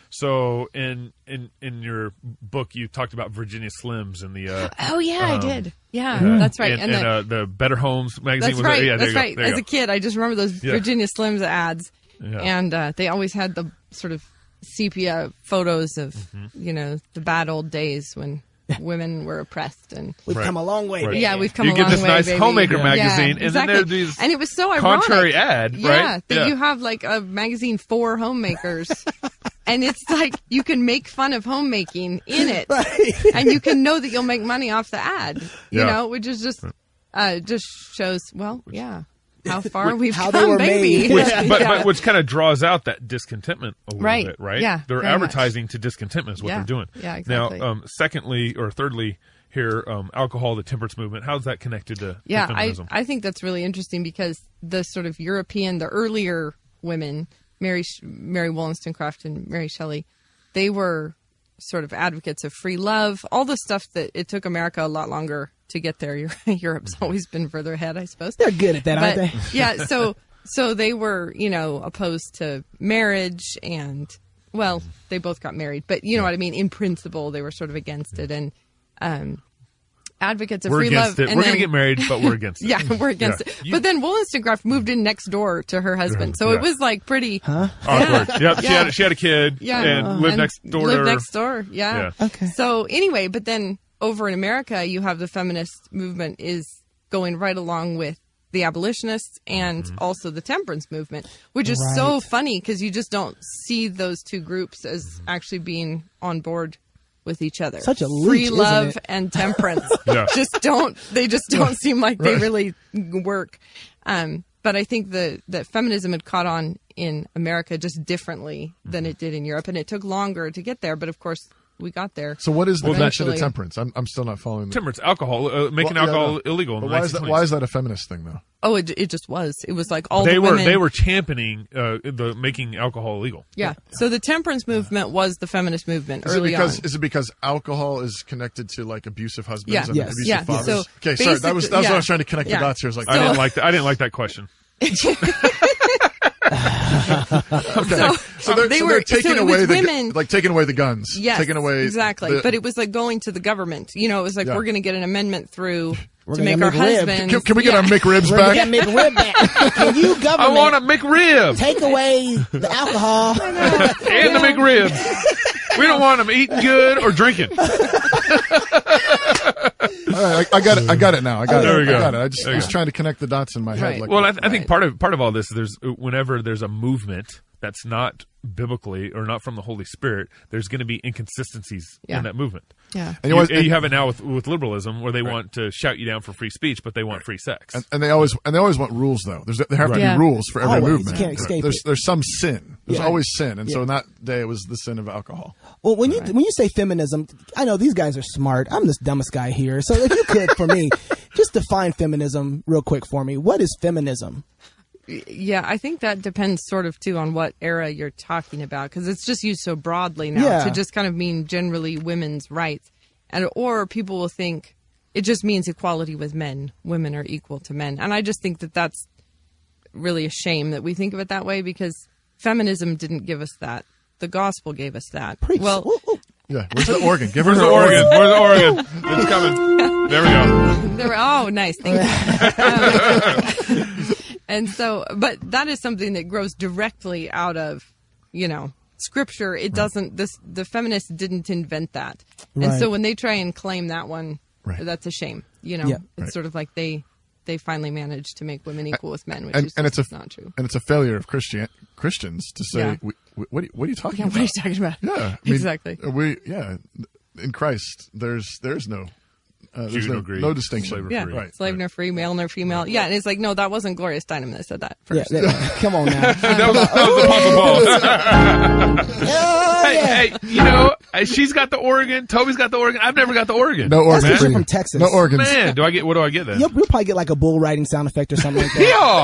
Speaker 9: So in in in your book, you talked about Virginia Slims and the. Uh,
Speaker 10: Oh yeah, I
Speaker 9: um,
Speaker 10: did. Yeah,
Speaker 9: uh,
Speaker 10: that's right.
Speaker 9: And,
Speaker 10: And,
Speaker 9: and
Speaker 10: the,
Speaker 9: uh, the Better Homes magazine.
Speaker 10: that's
Speaker 9: was
Speaker 10: right.
Speaker 9: Yeah, there
Speaker 10: that's
Speaker 9: you go.
Speaker 10: right.
Speaker 9: There you
Speaker 10: As a
Speaker 9: go.
Speaker 10: kid, I just remember those
Speaker 9: Yeah.
Speaker 10: Virginia Slims ads,
Speaker 9: Yeah.
Speaker 10: and uh, they always had the sort of sepia photos of
Speaker 9: Mm-hmm.
Speaker 10: you know the bad old days when women were oppressed and.
Speaker 11: We've
Speaker 9: Right.
Speaker 11: come a long way.
Speaker 9: Right.
Speaker 11: baby.
Speaker 10: Yeah, we've come
Speaker 9: You
Speaker 10: a
Speaker 9: get
Speaker 10: long
Speaker 9: this
Speaker 10: way,
Speaker 9: nice
Speaker 10: baby.
Speaker 9: homemaker
Speaker 10: Yeah.
Speaker 9: magazine,
Speaker 10: Yeah,
Speaker 9: and then
Speaker 10: exactly.
Speaker 9: there are these
Speaker 10: and it was so ironic.
Speaker 9: contrary ad,
Speaker 10: yeah,
Speaker 9: right?
Speaker 10: that
Speaker 9: Yeah.
Speaker 10: you have like a magazine for homemakers, and it's like you can make fun of homemaking in it, and you can know that you'll make money off the ad. You
Speaker 9: Yeah.
Speaker 10: know, which is just uh, just shows well, yeah, how far we've
Speaker 11: how they
Speaker 10: come,
Speaker 11: were
Speaker 10: baby.
Speaker 11: made.
Speaker 9: Which,
Speaker 10: Yeah.
Speaker 9: but, but which kind of draws out that discontentment a little
Speaker 10: Right.
Speaker 9: bit, right?
Speaker 10: Yeah,
Speaker 9: They're
Speaker 10: very much.
Speaker 9: advertising to discontentment is what
Speaker 10: Yeah.
Speaker 9: they're doing.
Speaker 10: Yeah, exactly.
Speaker 9: Now, um, secondly or thirdly, here, um, alcohol, the temperance movement. How's that connected to, to
Speaker 10: Yeah, I,
Speaker 9: feminism?
Speaker 10: I think that's really interesting because the sort of European, the earlier women, Mary Sh- Mary Wollstonecraft and Mary Shelley, they were sort of advocates of free love, all the stuff that it took America a lot longer to get there. Europe's always been further ahead, I suppose.
Speaker 11: They're good at that, aren't
Speaker 10: But,
Speaker 11: they?
Speaker 10: yeah, so so they were, you know, opposed to marriage and, well, they both got married, but you know what I mean? In principle, they were sort of against it and um, advocates of
Speaker 9: we're
Speaker 10: free
Speaker 9: against
Speaker 10: love.
Speaker 9: it.
Speaker 10: And
Speaker 9: We're
Speaker 10: then-
Speaker 9: going to get married, but we're against it.
Speaker 10: yeah, we're against
Speaker 9: Yeah.
Speaker 10: it. But then Wollstonecraft moved in next door to her husband, so
Speaker 9: Yeah.
Speaker 10: it was like pretty
Speaker 9: Awkward.
Speaker 10: Yeah.
Speaker 9: Yep. She
Speaker 10: Yeah.
Speaker 9: had she had a kid
Speaker 10: Yeah,
Speaker 9: and
Speaker 10: Uh,
Speaker 9: lived
Speaker 10: and
Speaker 9: next door
Speaker 10: lived
Speaker 9: to her.
Speaker 10: next door. Yeah.
Speaker 9: Yeah.
Speaker 11: Okay.
Speaker 10: So anyway, but then over in America, you have the feminist movement is going right along with the abolitionists and
Speaker 9: Mm-hmm.
Speaker 10: also the temperance movement, which is so
Speaker 11: Right.
Speaker 10: funny because you just don't see those two groups as actually being on board with each other.
Speaker 11: Such a leech,
Speaker 10: free
Speaker 11: isn't
Speaker 10: love
Speaker 11: it?
Speaker 10: and temperance
Speaker 9: Yeah.
Speaker 10: just don't they just don't seem like they
Speaker 12: Right.
Speaker 10: really work. Um, but I think the that feminism had caught on in America just differently than it did in Europe, and it took longer to get there. But of course, we got there.
Speaker 12: So what is the connection to
Speaker 10: Eventually.
Speaker 12: temperance? I'm, I'm still not following. the-
Speaker 9: Temperance, alcohol, uh, making
Speaker 12: Well, yeah,
Speaker 9: alcohol
Speaker 12: no.
Speaker 9: illegal. In
Speaker 12: But
Speaker 9: the
Speaker 12: why is that?
Speaker 9: nineteen twenties.
Speaker 12: Why is that a feminist thing, though?
Speaker 10: Oh, it it just was. It was like all
Speaker 9: they
Speaker 10: the
Speaker 9: were
Speaker 10: women.
Speaker 9: they were championing uh, the making alcohol illegal.
Speaker 10: Yeah. So the temperance movement was the feminist movement
Speaker 12: Is it
Speaker 10: early
Speaker 12: because
Speaker 10: on.
Speaker 12: is it because alcohol is connected to like abusive husbands
Speaker 10: Yeah.
Speaker 12: and
Speaker 11: Yes.
Speaker 12: abusive
Speaker 10: Yeah.
Speaker 12: fathers?
Speaker 10: So
Speaker 12: okay, sorry, that was that was
Speaker 10: basically-
Speaker 12: what I was trying to connect
Speaker 10: yeah.
Speaker 12: the dots here. I was like,
Speaker 9: I
Speaker 10: So-
Speaker 9: didn't like that. I didn't like that question.
Speaker 12: okay, so they're,
Speaker 10: they
Speaker 12: so
Speaker 10: were-
Speaker 12: they're taking
Speaker 10: so it
Speaker 12: away
Speaker 10: was
Speaker 12: the gu-
Speaker 10: women-
Speaker 12: like taking away the guns,
Speaker 10: Yes,
Speaker 12: taking away
Speaker 10: exactly.
Speaker 12: the-
Speaker 10: but it was like going to the government. You know, it was like
Speaker 12: Yeah.
Speaker 10: we're going to get an amendment through
Speaker 11: We're
Speaker 10: to
Speaker 11: gonna
Speaker 10: make our
Speaker 11: get McRib.
Speaker 10: husbands.
Speaker 12: Can, can we get
Speaker 10: yeah.
Speaker 12: our McRibs
Speaker 11: We're
Speaker 12: back?
Speaker 11: gonna get McRib back. Can you
Speaker 9: I
Speaker 11: government
Speaker 9: want a McRib
Speaker 11: take away the alcohol?
Speaker 9: and the McRibs. We don't want them eating good or drinking.
Speaker 12: All right, I, I got it. I got it now. I got
Speaker 9: There
Speaker 12: it.
Speaker 9: we go.
Speaker 12: I got it. I just
Speaker 9: There you
Speaker 12: was
Speaker 9: go.
Speaker 12: trying to connect the dots in my head.
Speaker 10: Right.
Speaker 12: Like,
Speaker 9: Well, I, I think
Speaker 10: Right.
Speaker 9: part of part of all this is there's whenever there's a movement that's not biblically or not from the Holy Spirit, there's going to be inconsistencies
Speaker 10: Yeah.
Speaker 9: in that movement.
Speaker 10: Yeah.
Speaker 12: And
Speaker 9: You,
Speaker 12: you always-
Speaker 9: and you have it now with with liberalism where they want to shout you down for free speech, but they want free sex.
Speaker 12: and, and they always and they always want rules though. There's there have to
Speaker 10: Yeah.
Speaker 12: be rules for every
Speaker 11: Always.
Speaker 12: movement.
Speaker 11: You can't escape
Speaker 12: there's
Speaker 11: it.
Speaker 12: there's some sin. There's
Speaker 11: Yeah.
Speaker 12: always sin, and so
Speaker 11: Yeah.
Speaker 12: in that day it was the sin of alcohol.
Speaker 11: Well, when you when you say feminism, I know these guys are smart. I'm the dumbest guy here. So if you could, for me, just define feminism real quick for me. What is feminism?
Speaker 10: Yeah, I think that depends sort of too on what era you're talking about because it's just used so broadly now
Speaker 11: Yeah.
Speaker 10: to just kind of mean generally women's rights. And or people will think it just means equality with men. Women are equal to men. And I just think that that's really a shame that we think of it that way, because feminism didn't give us that. The gospel gave us that.
Speaker 11: Preach.
Speaker 10: Well,
Speaker 11: Ooh, ooh.
Speaker 12: Yeah, where's the organ? Give her
Speaker 9: Where's
Speaker 12: the
Speaker 9: the organ?
Speaker 12: organ.
Speaker 9: Where's the organ? It's coming. There we go.
Speaker 10: There, oh, nice. Thank you. Um, and so, but that is something that grows directly out of, you know, scripture. It doesn't, this, the feminists didn't invent that. And
Speaker 11: Right.
Speaker 10: so when they try and claim that one,
Speaker 12: Right.
Speaker 10: that's a shame. You know,
Speaker 11: Yeah.
Speaker 10: it's
Speaker 12: Right.
Speaker 10: sort of like they, they finally managed to make women equal with men, which
Speaker 12: And,
Speaker 10: is
Speaker 12: and it's a,
Speaker 10: just not true.
Speaker 12: And it's a failure of Christian Christians to say,
Speaker 10: Yeah.
Speaker 12: we, we, what, are you, what are you talking
Speaker 10: Yeah,
Speaker 12: about?
Speaker 10: what are you talking about?
Speaker 12: Yeah, I mean,
Speaker 10: Exactly.
Speaker 12: We yeah, in Christ, there's there's no uh, there's
Speaker 9: Jew
Speaker 12: no,
Speaker 9: nor Greek,
Speaker 12: no distinction.
Speaker 9: slave or
Speaker 10: Yeah,
Speaker 9: free.
Speaker 12: Right.
Speaker 10: slave nor free, male nor female. Yeah, and it's like, no, that wasn't Gloria Steinem that said that
Speaker 11: Yeah,
Speaker 10: first.
Speaker 11: that- come on now.
Speaker 9: That was, that was Apostle Paul.
Speaker 11: Oh,
Speaker 9: hey,
Speaker 11: yeah.
Speaker 9: hey, you know, uh, she's got the organ. Toby's got the organ. I've never got the organ.
Speaker 12: No organs.
Speaker 11: That's
Speaker 12: for
Speaker 11: from
Speaker 12: you.
Speaker 11: Texas.
Speaker 12: No organs.
Speaker 9: Man, do I get? What do I get then?
Speaker 11: You'll, you'll probably get like a bull riding sound effect or something like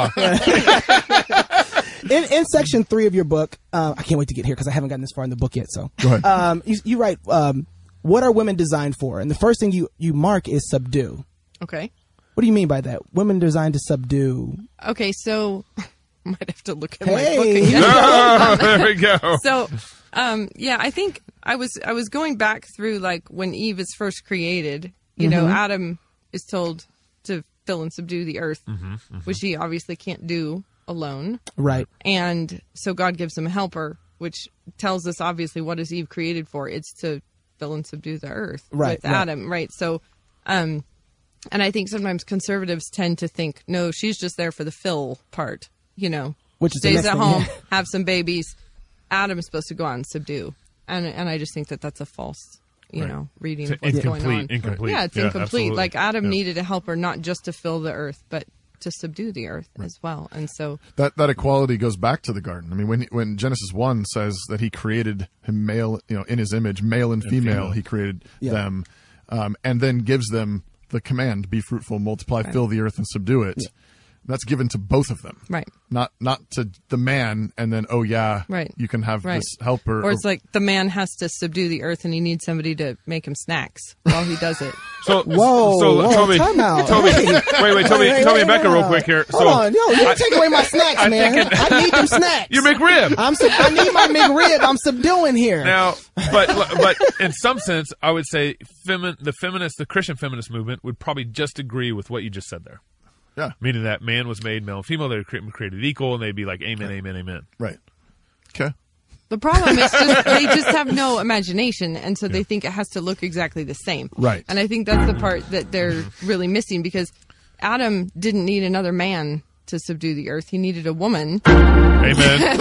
Speaker 11: that.
Speaker 9: Yeah.
Speaker 11: in, in section three of your book, uh, I can't wait to get here because I haven't gotten this far in the book yet. So
Speaker 12: Go ahead.
Speaker 11: Um, you, you write, um, what are women designed for? And the first thing you, you mark is subdue.
Speaker 10: Okay.
Speaker 11: What do you mean by that? Women designed to subdue.
Speaker 10: Okay, so might have to look at
Speaker 11: Hey.
Speaker 10: my book again.
Speaker 9: Oh, there we go.
Speaker 10: So, um, yeah, I think I was I was going back through like when Eve is first created. You know, Adam is told to fill and subdue the earth, which he obviously can't do alone.
Speaker 11: Right.
Speaker 10: And so God gives him a helper, which tells us obviously what is Eve created for? It's to fill and subdue the earth
Speaker 11: Right,
Speaker 10: with
Speaker 11: right.
Speaker 10: Adam, right? So, um, and I think sometimes conservatives tend to think, no, she's just there for the fill part, you know,
Speaker 11: Which is the
Speaker 10: stays
Speaker 11: next
Speaker 10: at
Speaker 11: thing,
Speaker 10: home,
Speaker 11: yeah.
Speaker 10: have some babies. Adam's supposed to go out and subdue, and and I just think that that's a false, you
Speaker 9: Right.
Speaker 10: know, reading
Speaker 9: It's
Speaker 10: of what's going
Speaker 9: incomplete,
Speaker 10: on.
Speaker 9: incomplete.
Speaker 10: Yeah, it's
Speaker 9: Yeah,
Speaker 10: incomplete.
Speaker 9: absolutely.
Speaker 10: Like Adam
Speaker 9: Yeah.
Speaker 10: needed a helper not just to fill the earth, but to subdue the earth as well. And so,
Speaker 12: That that equality goes back to the garden. I mean, when when Genesis one says that he created him male, you know, in his image, male and female,
Speaker 9: female.
Speaker 12: he created
Speaker 11: Yeah.
Speaker 12: them, um, and then gives them the command: be fruitful, multiply, fill the earth, and subdue it. That's given to both of them,
Speaker 10: right.
Speaker 12: not not to the man, and then oh yeah,
Speaker 10: Right.
Speaker 12: you can have
Speaker 10: Right.
Speaker 12: this helper.
Speaker 10: Or it's like the man has to subdue the earth and he needs somebody to make him snacks while he does it.
Speaker 9: So,
Speaker 11: Whoa,
Speaker 9: so
Speaker 11: whoa,
Speaker 9: Toby,
Speaker 11: time out.
Speaker 9: Toby,
Speaker 11: Hey.
Speaker 9: wait, wait, Toby,
Speaker 11: Hey,
Speaker 9: Toby
Speaker 11: wait,
Speaker 9: Becca,
Speaker 11: wait,
Speaker 9: real
Speaker 11: wait.
Speaker 9: quick here.
Speaker 11: Hold
Speaker 9: so,
Speaker 11: on, yo, you take away my snacks,
Speaker 9: I'm
Speaker 11: man.
Speaker 9: thinking-
Speaker 11: I need them snacks.
Speaker 9: Your McRib.
Speaker 11: I'm sub- I need my McRib. I'm subduing here.
Speaker 9: Now, but but in some sense, I would say femi- the feminist, the Christian feminist movement would probably just agree with what you just said there.
Speaker 12: Yeah.
Speaker 9: Meaning that man was made male and female, they were cre- created equal, and they'd be like, amen, amen, amen.
Speaker 12: right. Okay.
Speaker 10: The problem is just they just have no imagination, and so they think it has to look exactly the same.
Speaker 12: Right.
Speaker 10: And I think that's the part that they're really missing, because Adam didn't need another man to subdue the earth. He needed a woman.
Speaker 9: Amen.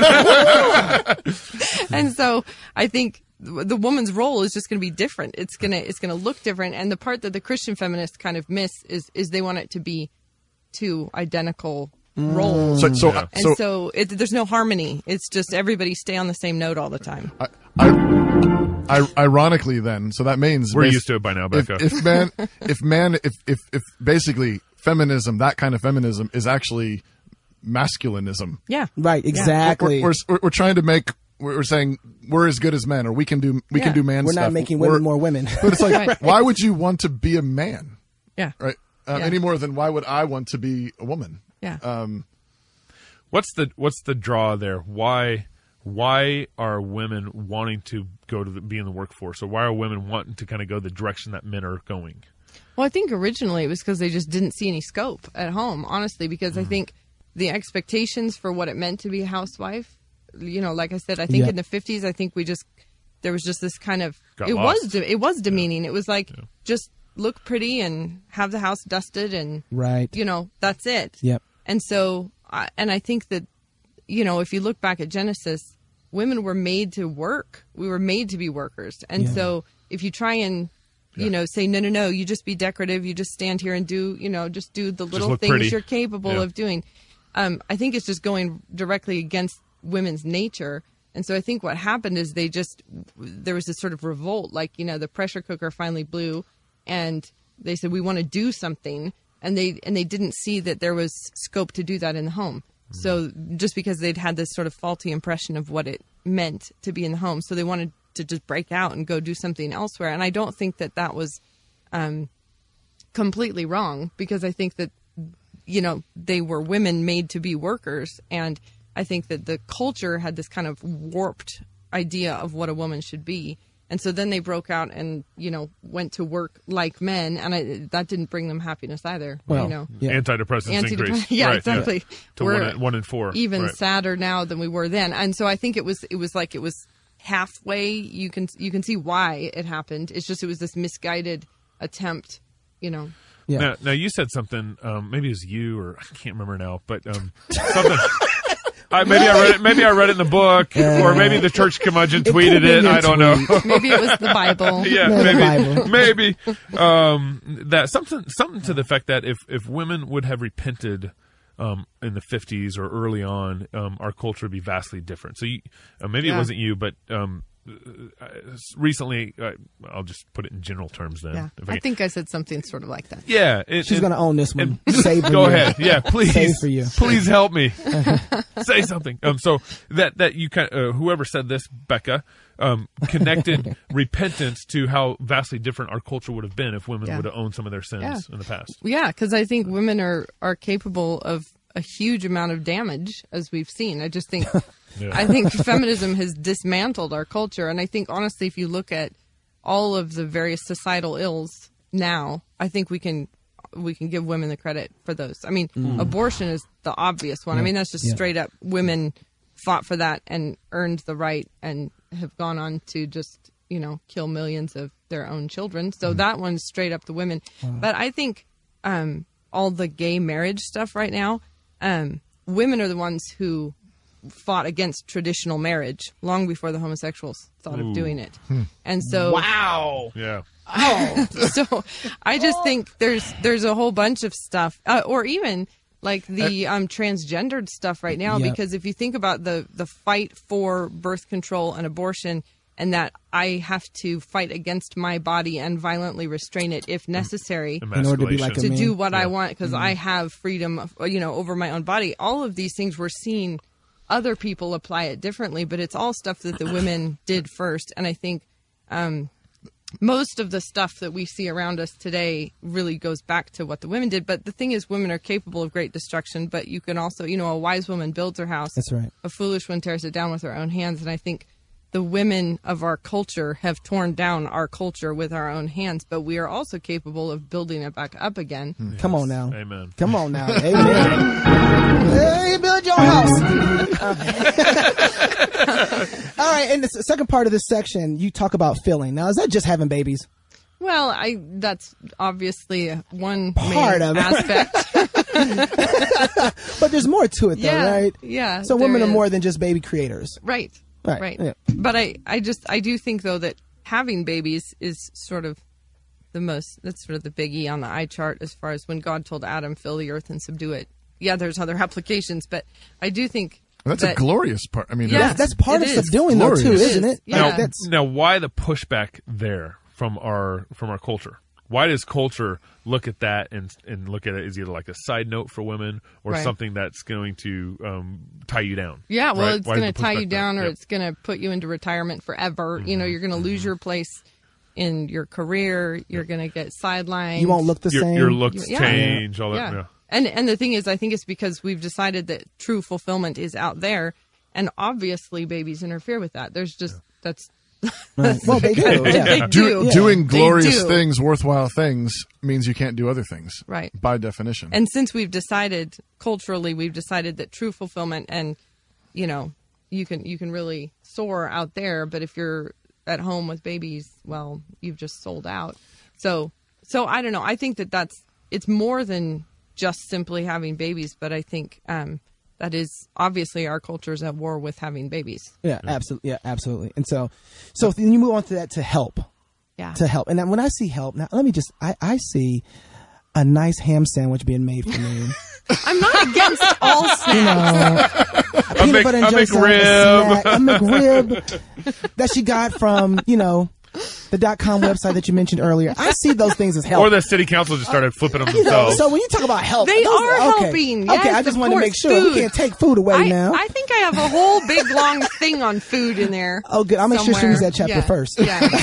Speaker 9: Amen.
Speaker 10: And so I think th- the woman's role is just going to be different. It's going to it's going to look different. And the part that the Christian feminists kind of miss is is they want it to be two identical roles.
Speaker 12: So so
Speaker 9: Yeah.
Speaker 10: And
Speaker 12: so,
Speaker 10: so, it, there's no harmony. It's just everybody stay on the same note all the time.
Speaker 12: I, I, I, ironically, then, so that means
Speaker 9: We're
Speaker 12: bas-
Speaker 9: used to it by now,
Speaker 12: If,
Speaker 9: Becca.
Speaker 12: if man, if man, if if if basically feminism, that kind of feminism, is actually masculinism.
Speaker 10: Yeah.
Speaker 11: Right, exactly.
Speaker 12: We're, we're, we're trying to make. We're saying we're as good as men, or we can do we
Speaker 10: Yeah.
Speaker 12: can do man
Speaker 11: We're
Speaker 12: stuff.
Speaker 11: not making women
Speaker 12: We're-
Speaker 11: more women.
Speaker 12: But it's like,
Speaker 10: Right.
Speaker 12: why would you want to be a man,
Speaker 10: Yeah.
Speaker 12: right? Uh,
Speaker 10: Yeah.
Speaker 12: Any more than why would I want to be a woman?
Speaker 10: Yeah.
Speaker 12: Um,
Speaker 9: What's the what's the draw there? Why why are women wanting to go to the, be in the workforce, or why are women wanting to kind of go the direction that men are going?
Speaker 10: Well, I think originally it was because they just didn't see any scope at home, honestly, because I think the expectations for what it meant to be a housewife, you know, like I said, I think
Speaker 11: Yeah.
Speaker 10: in the fifties, I think we just, there was just this kind of,
Speaker 9: Got
Speaker 10: it
Speaker 9: lost.
Speaker 10: was, de- it was demeaning. It was like, just look pretty and have the house dusted and,
Speaker 11: Right.
Speaker 10: you know, that's it.
Speaker 11: Yep.
Speaker 10: And so, I and I think that, you know, if you look back at Genesis, women were made to work. We were made to be workers. And
Speaker 11: Yeah.
Speaker 10: so if you try and, you know, say, no, no, no, you just be decorative. You just stand here and do, you know, just do the little
Speaker 9: look
Speaker 10: things
Speaker 9: pretty.
Speaker 10: you're capable
Speaker 9: Yeah.
Speaker 10: of doing. Um, I think it's just going directly against women's nature. And so I think what happened is they just, there was this sort of revolt, like, you know, the pressure cooker finally blew and they said, we want to do something. And they, and they didn't see that there was scope to do that in the home. So just because they'd had this sort of faulty impression of what it meant to be in the home. So they wanted to just break out and go do something elsewhere. And I don't think that that was um, completely wrong, because I think that, you know, they were women made to be workers. And I think that the culture had this kind of warped idea of what a woman should be. And so then they broke out and, you know, went to work like men, and I, that didn't bring them happiness either.
Speaker 9: Well,
Speaker 10: you know,
Speaker 9: yeah. Antidepressants
Speaker 10: Antidepress-
Speaker 9: increased.
Speaker 10: Yeah,
Speaker 9: right,
Speaker 10: exactly.
Speaker 9: Yeah. To
Speaker 10: We're
Speaker 9: one, in- one in four.
Speaker 10: Even
Speaker 9: right.
Speaker 10: sadder now than we were then. And so I think it was, it was like it was halfway. You can, you can see why it happened. It's just, it was this misguided attempt, you know.
Speaker 9: Yeah. Now, now you said something, um, maybe it was you, or I can't remember now, but um, something. I, maybe I read it. Maybe I read it in the book, uh, or maybe the church curmudgeon
Speaker 10: it
Speaker 9: tweeted it. I don't
Speaker 10: tweet.
Speaker 9: know.
Speaker 10: Maybe it was the Bible.
Speaker 9: yeah,
Speaker 10: no,
Speaker 9: maybe,
Speaker 10: Bible.
Speaker 9: maybe um, that something, something to the effect that if if women would have repented um, in the fifties or early on, um, our culture would be vastly different. So you, uh, maybe
Speaker 10: yeah.
Speaker 9: it wasn't you, but um, uh, recently, uh, I'll just put it in general terms. Then,
Speaker 10: Yeah,
Speaker 9: if
Speaker 10: I,
Speaker 9: I
Speaker 10: think I said something sort of like that.
Speaker 9: Yeah, it,
Speaker 11: she's
Speaker 9: it,
Speaker 11: going to own this one.
Speaker 9: And,
Speaker 11: Save for
Speaker 9: go
Speaker 11: you.
Speaker 9: ahead, yeah, please,
Speaker 11: Save for you.
Speaker 9: Please help me. Say something. Um, so that that you kind uh, whoever said this, Becca, um, connected repentance to how vastly different our culture would have been if women
Speaker 10: Yeah.
Speaker 9: would have owned some of their sins
Speaker 10: Yeah.
Speaker 9: in the past.
Speaker 10: Yeah, because I think women are are capable of a huge amount of damage, as we've seen. I just think,
Speaker 9: Yeah.
Speaker 10: I think feminism has dismantled our culture, and I think honestly, if you look at all of the various societal ills now, I think we can we can give women the credit for those. I mean,
Speaker 16: Mm.
Speaker 10: abortion is the obvious one. I
Speaker 16: Yeah.
Speaker 10: mean, that's just
Speaker 16: Yeah.
Speaker 10: straight up women fought for that and earned the right and have gone on to just, you know, kill millions of their own children. So that one's straight up the women.
Speaker 16: Wow.
Speaker 10: But I think um, all the gay marriage stuff right now, um, women are the ones who fought against traditional marriage long before the homosexuals thought
Speaker 9: Ooh.
Speaker 10: of doing it.
Speaker 9: Hmm.
Speaker 10: And so,
Speaker 9: Wow. Yeah.
Speaker 10: Oh, so I just think there's there's a whole bunch of stuff, uh, or even like the um, transgendered stuff right now.
Speaker 16: Yep.
Speaker 10: Because if you think about the the fight for birth control and abortion, and that I have to fight against my body and violently restrain it if necessary
Speaker 11: In order to be like a
Speaker 10: to
Speaker 11: man.
Speaker 10: do what I
Speaker 11: Yeah.
Speaker 10: want, because
Speaker 11: Mhm.
Speaker 10: I have freedom, of, you know, over my own body. All of these things we're seeing other people apply it differently, but it's all stuff that the women did first. And I think um, most of the stuff that we see around us today really goes back to what the women did. But the thing is, women are capable of great destruction, but you can also, you know, a wise woman builds her house.
Speaker 11: That's right.
Speaker 10: A foolish one tears it down with her own hands. And I think the women of our culture have torn down our culture with our own hands, but we are also capable of building it back up again.
Speaker 11: Yes. Come on now.
Speaker 9: Amen.
Speaker 11: Come on now. Amen. Hey, build your house. All right, in the second part of this section, you talk about filling. Now, is that just having babies?
Speaker 10: Well, I that's obviously one
Speaker 11: Part
Speaker 10: main
Speaker 11: of it.
Speaker 10: aspect.
Speaker 11: But there's more to it, though,
Speaker 10: Yeah,
Speaker 11: right?
Speaker 10: yeah,
Speaker 11: So women
Speaker 10: there
Speaker 11: are
Speaker 10: is.
Speaker 11: more than just baby creators.
Speaker 10: Right.
Speaker 11: Right,
Speaker 10: Right.
Speaker 11: yeah.
Speaker 10: But I, I just, I do think, though, that having babies is sort of the most, that's sort of the biggie on the eye chart as far as when God told Adam, fill the earth and subdue it. Yeah, there's other applications, but I do think
Speaker 12: That's
Speaker 10: that,
Speaker 12: a glorious part. I mean,
Speaker 10: Yeah,
Speaker 12: that's,
Speaker 11: That's part
Speaker 10: it
Speaker 11: of
Speaker 10: is.
Speaker 11: subduing, though, too,
Speaker 12: Glorious.
Speaker 11: isn't
Speaker 10: It
Speaker 11: it?
Speaker 10: is, yeah.
Speaker 9: Now,
Speaker 11: Like, that's,
Speaker 9: now, why the pushback there from our from our culture? Why does culture look at that and and look at it as either like a side note for women or
Speaker 10: Right.
Speaker 9: something that's going to um, tie you down?
Speaker 10: Yeah, well,
Speaker 9: right?
Speaker 10: it's
Speaker 9: Why is
Speaker 10: going
Speaker 9: the
Speaker 10: to tie you
Speaker 9: pushback there?
Speaker 10: down, or
Speaker 9: Yep.
Speaker 10: it's going to put you into retirement forever. You know, you're going to lose your place in your career. You're going to get sidelined.
Speaker 11: you won't look the
Speaker 9: your,
Speaker 11: same.
Speaker 9: your looks
Speaker 10: Yeah.
Speaker 9: change, all that.
Speaker 10: Yeah.
Speaker 9: Yeah.
Speaker 10: And and the thing is, I think it's because we've decided that true fulfillment is out there, and obviously babies interfere with that. There's just that's.
Speaker 11: Right. Well, they do. Yeah.
Speaker 10: They
Speaker 12: Do,
Speaker 10: do.
Speaker 12: Doing
Speaker 10: They
Speaker 12: glorious
Speaker 10: do.
Speaker 12: things, worthwhile things, means you can't do other things.
Speaker 10: Right.
Speaker 12: By definition.
Speaker 10: And since we've decided culturally, we've decided that true fulfillment and, you know, you can you can really soar out there, but if you're at home with babies, well, you've just sold out. So so I don't know. I think that that's it's more than just simply having babies, but I think um, that is obviously our culture is at war with having babies.
Speaker 11: Yeah, absolutely. Yeah, absolutely. And so, so then you move on to that to help.
Speaker 10: Yeah.
Speaker 11: To help. And then when I see help, now let me just, I, I see a nice ham sandwich being made for me.
Speaker 10: I'm not against all snacks.
Speaker 11: You know, a peanut
Speaker 9: Mc-
Speaker 11: butter and
Speaker 9: a
Speaker 11: jelly sandwich,
Speaker 9: McRib.
Speaker 11: a snack, a McRib that she got from, you know, the dot com website that you mentioned earlier. I see those things as help.
Speaker 9: Or the city council just started flipping them
Speaker 11: You know,
Speaker 9: themselves.
Speaker 11: so when you talk about help,
Speaker 10: They
Speaker 11: those-
Speaker 10: are
Speaker 11: okay.
Speaker 10: helping.
Speaker 11: Okay,
Speaker 10: Yes,
Speaker 11: I just
Speaker 10: of
Speaker 11: wanted to
Speaker 10: course.
Speaker 11: make sure
Speaker 10: Food.
Speaker 11: we can't take food away
Speaker 10: I,
Speaker 11: now.
Speaker 10: I think I have a whole big long thing on food in there.
Speaker 11: Oh, good. I'll make sure she
Speaker 10: somewhere.
Speaker 11: reads that chapter
Speaker 10: Yeah.
Speaker 11: first.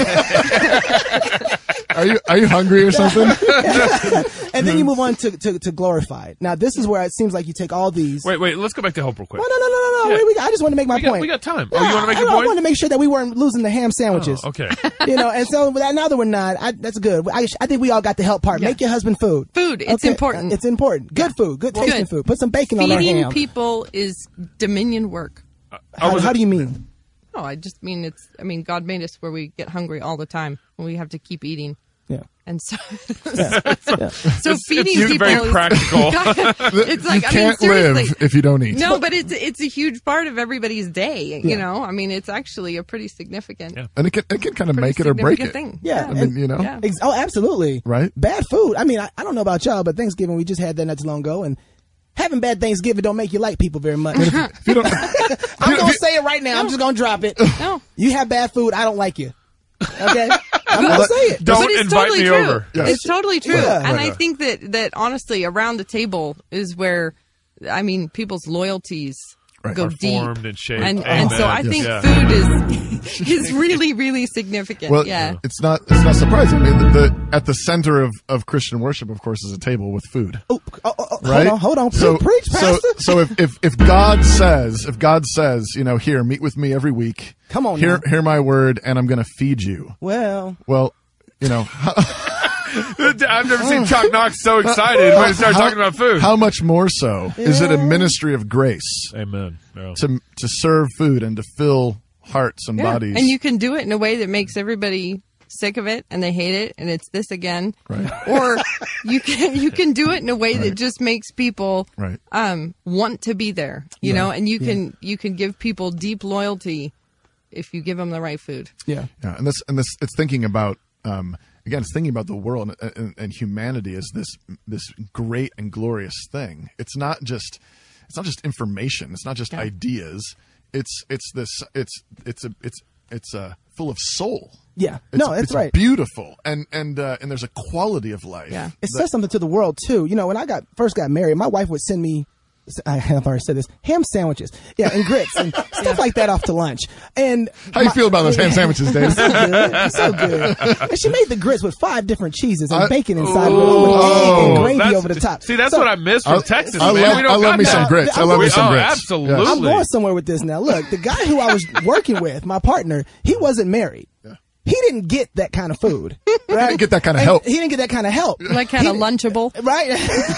Speaker 10: Yeah.
Speaker 12: Are you are you hungry or something?
Speaker 11: And then you move on to, to, to glorified. Now, this is where it seems like you take all these.
Speaker 9: Wait, wait, let's go back to help real quick.
Speaker 11: No, no, no, no, no. no.
Speaker 9: Yeah.
Speaker 11: Wait, we, I just wanted to make my
Speaker 9: We got-
Speaker 11: point.
Speaker 9: we got time.
Speaker 11: Yeah,
Speaker 9: Oh, you wanna make
Speaker 11: I,
Speaker 9: your
Speaker 11: I
Speaker 9: point?
Speaker 11: wanted to make sure that we weren't losing the ham sandwiches.
Speaker 9: Oh, okay.
Speaker 11: You know, and so that, now that we're not, I, that's good. I, I think we all got the help part.
Speaker 10: Yeah.
Speaker 11: Make your husband food.
Speaker 10: Food, it's important.
Speaker 11: It's important. Good food. Good
Speaker 10: Well,
Speaker 11: tasting
Speaker 10: good.
Speaker 11: food. Put some bacon on our
Speaker 10: Feeding
Speaker 11: ham.
Speaker 10: people is dominion work.
Speaker 11: How, how do you mean?
Speaker 10: No, I just mean it's. I mean, God made us where we get hungry all the time, and we have to keep eating.
Speaker 11: Yeah.
Speaker 10: And so,
Speaker 11: Yeah. Yeah.
Speaker 10: so
Speaker 9: It's-
Speaker 10: feeding
Speaker 9: it's
Speaker 10: people
Speaker 9: very
Speaker 10: is
Speaker 9: practical.
Speaker 10: It's like
Speaker 12: you
Speaker 10: I mean,
Speaker 12: can't
Speaker 10: seriously.
Speaker 12: live if you don't eat.
Speaker 10: No, but it's it's a huge part of everybody's day.
Speaker 11: Yeah.
Speaker 10: You know, I mean, it's actually a pretty significant.
Speaker 9: Yeah.
Speaker 12: And it can it can kind of
Speaker 10: pretty
Speaker 12: make it or break it.
Speaker 10: significant thing.
Speaker 11: Yeah.
Speaker 12: I mean, you know.
Speaker 10: Yeah.
Speaker 11: Ex- oh, absolutely.
Speaker 12: Right?
Speaker 11: Bad food. I mean, I, I don't know about y'all, but Thanksgiving, we just had that not too long ago, and having bad Thanksgiving don't make you like people very much.
Speaker 12: If you don't,
Speaker 11: I'm going to say it right now. I'm just going to drop it.
Speaker 10: No.
Speaker 11: You have bad food, I don't like you. Okay? I'm going to say it.
Speaker 9: Don't
Speaker 10: but it's
Speaker 9: invite
Speaker 10: totally
Speaker 9: me
Speaker 10: true.
Speaker 9: over.
Speaker 12: Yes.
Speaker 10: It's totally true.
Speaker 11: Yeah.
Speaker 10: And
Speaker 9: Right.
Speaker 10: I think that, that honestly, around the table is where, I mean, people's loyalties
Speaker 12: Right.
Speaker 10: go
Speaker 9: Are
Speaker 10: deep.
Speaker 9: formed and shaped.
Speaker 10: And,
Speaker 9: Amen.
Speaker 10: and so I
Speaker 12: Yes.
Speaker 10: think
Speaker 9: Yeah.
Speaker 10: food is is really, really significant.
Speaker 12: well,
Speaker 10: yeah.
Speaker 12: it's not it's not surprising. I mean, the, the at the center of, of Christian worship, of course, is a table with food.
Speaker 11: Oh, oh, oh,
Speaker 12: Right?
Speaker 11: Hold on, hold on.
Speaker 12: So,
Speaker 11: Preach,
Speaker 12: so,
Speaker 11: Pastor.
Speaker 12: so if, if, if God says, if God says, you know, here, meet with me every week.
Speaker 11: Come on
Speaker 12: Hear,
Speaker 11: now.
Speaker 12: hear my word, and I'm going to feed you.
Speaker 11: Well,
Speaker 12: Well, you know,
Speaker 9: I've never seen Chuck Knox so excited when he started
Speaker 12: how-
Speaker 9: talking about food.
Speaker 12: How much more so is it a ministry of grace
Speaker 9: Amen. Yeah.
Speaker 12: to to serve food and to fill hearts and
Speaker 10: Yeah.
Speaker 12: bodies?
Speaker 10: And you can do it in a way that makes everybody sick of it and they hate it and it's this again.
Speaker 12: Right.
Speaker 10: Or you can you can do it in a way that just makes people
Speaker 12: Right.
Speaker 10: um want to be there. You know, and you can you can give people deep loyalty if you give them the right food.
Speaker 11: yeah.
Speaker 12: Yeah, and this and this it's thinking about um, again, it's thinking about the world and, and, and humanity as this this great and glorious thing. It's not just it's not just information. It's not just
Speaker 10: Yeah.
Speaker 12: ideas. It's it's this it's it's a it's it's uh, full of soul.
Speaker 11: Yeah.
Speaker 12: It's,
Speaker 11: No, that's
Speaker 12: it's
Speaker 11: right.
Speaker 12: Beautiful, and and uh, and there's a quality of life.
Speaker 10: Yeah.
Speaker 11: It
Speaker 12: that-
Speaker 11: says something to the world too. You know, when I got first got married, my wife would send me. I have already said this. Ham sandwiches, yeah, and grits and stuff like that off to lunch. And
Speaker 12: How you
Speaker 11: my-
Speaker 12: feel about those ham sandwiches, Dave?
Speaker 11: so good, so good. And she made the grits with five different cheeses and
Speaker 12: I-
Speaker 11: bacon inside of it, with egg and
Speaker 9: Oh,
Speaker 11: gravy
Speaker 9: that's-
Speaker 11: over the top.
Speaker 9: See, that's
Speaker 11: So-
Speaker 9: what I miss from
Speaker 12: I-
Speaker 9: Texas,
Speaker 12: I
Speaker 9: man.
Speaker 12: love-
Speaker 9: we don't
Speaker 12: I love
Speaker 9: got
Speaker 12: me
Speaker 9: that.
Speaker 12: some grits. I love me
Speaker 9: We-
Speaker 12: some
Speaker 9: oh,
Speaker 12: grits.
Speaker 9: absolutely.
Speaker 12: Yes.
Speaker 11: I'm going somewhere with this now. Look, the guy who I was working with, my partner, he wasn't married. He didn't get that kind of food. Right?
Speaker 12: didn't get that kind of
Speaker 11: And
Speaker 12: help.
Speaker 11: He didn't get that kind of help.
Speaker 10: Like kind of lunchable.
Speaker 11: Right?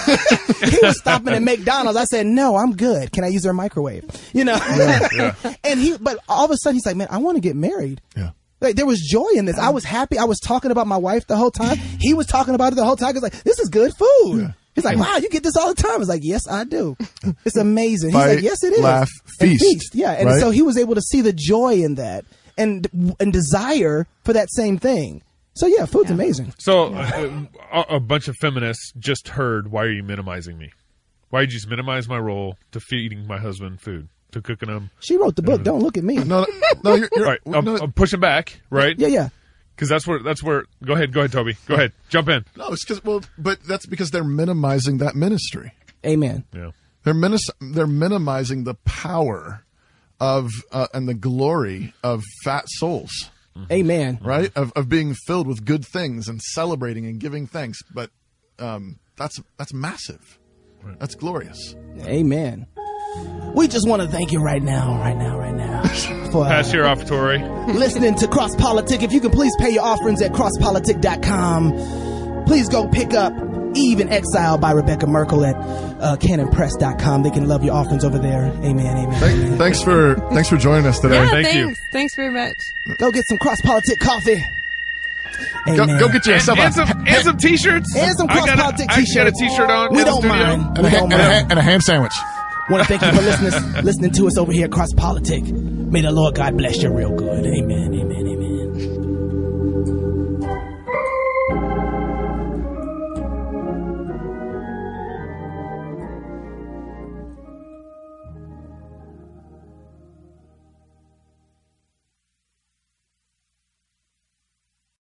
Speaker 11: He was stopping at McDonald's. I said, no, I'm good. Can I use their microwave? You know? And he, but all of a sudden he's like, man, I want to get married.
Speaker 12: Yeah.
Speaker 11: Like there was joy in this. I was happy. I was talking about my wife the whole time. He was talking about it the whole time. He was like, this is good food.
Speaker 12: Yeah.
Speaker 11: He's like, wow, you get this all the time. I was like, yes, I do. It's amazing. He's
Speaker 12: Fight,
Speaker 11: like, yes, it is.
Speaker 12: laugh,
Speaker 11: And
Speaker 12: feast.
Speaker 11: feast. Yeah. And
Speaker 12: Right?
Speaker 11: so he was able to see the joy in that and, and desire for that same thing. So yeah, food's amazing.
Speaker 9: So uh, a, a bunch of feminists just heard, why are you minimizing me? Why did you just minimize my role to feeding my husband food, to cooking him?
Speaker 11: She wrote the book. Don't look at me.
Speaker 12: No, no, you're, you're
Speaker 9: Right. I'm,
Speaker 12: no,
Speaker 9: I'm pushing back, right?
Speaker 11: Yeah, yeah.
Speaker 9: Because that's where, that's where, go ahead, go ahead, Toby. Go ahead. Jump in.
Speaker 12: no, it's because well, but that's because they're minimizing that ministry.
Speaker 11: Amen.
Speaker 9: Yeah.
Speaker 12: They're minis- they're minimizing the power of uh, and the glory of fat souls,
Speaker 11: Amen.
Speaker 12: right? Of of being filled with good things and celebrating and giving thanks. But um, that's that's massive. That's glorious.
Speaker 11: Amen. We just want to thank you right now, right now, right now, for
Speaker 9: Pass
Speaker 11: uh,
Speaker 9: here off, Tori.
Speaker 11: listening to Cross Politic. If you can please pay your offerings at cross politic dot com. Please go pick up Eve in Exile by Rebecca Merkel at uh, canon press dot com. They can love your offerings over there. Amen, amen.
Speaker 12: Thank,
Speaker 11: amen.
Speaker 12: thanks for thanks for joining us today.
Speaker 10: Yeah,
Speaker 9: Thank
Speaker 10: thanks.
Speaker 9: you.
Speaker 10: Thanks very much.
Speaker 11: Go get some Cross Politic coffee.
Speaker 12: Go,
Speaker 11: Amen.
Speaker 12: go get
Speaker 9: And,
Speaker 12: yourself
Speaker 9: and
Speaker 12: a,
Speaker 9: some, and some t-shirts.
Speaker 11: And some
Speaker 9: I
Speaker 11: Cross
Speaker 9: got a-
Speaker 11: Politic
Speaker 9: I got a
Speaker 11: t-shirts.
Speaker 9: t-shirt on
Speaker 11: We
Speaker 9: in the
Speaker 11: don't
Speaker 9: studio.
Speaker 11: mind.
Speaker 12: and,
Speaker 11: We
Speaker 12: a, ha-
Speaker 11: don't
Speaker 12: and, a,
Speaker 11: mind.
Speaker 12: ha- and a ham sandwich.
Speaker 11: Want to thank you for listening, listening to us over here at Cross Politic. May the Lord God bless you real good. Amen, amen.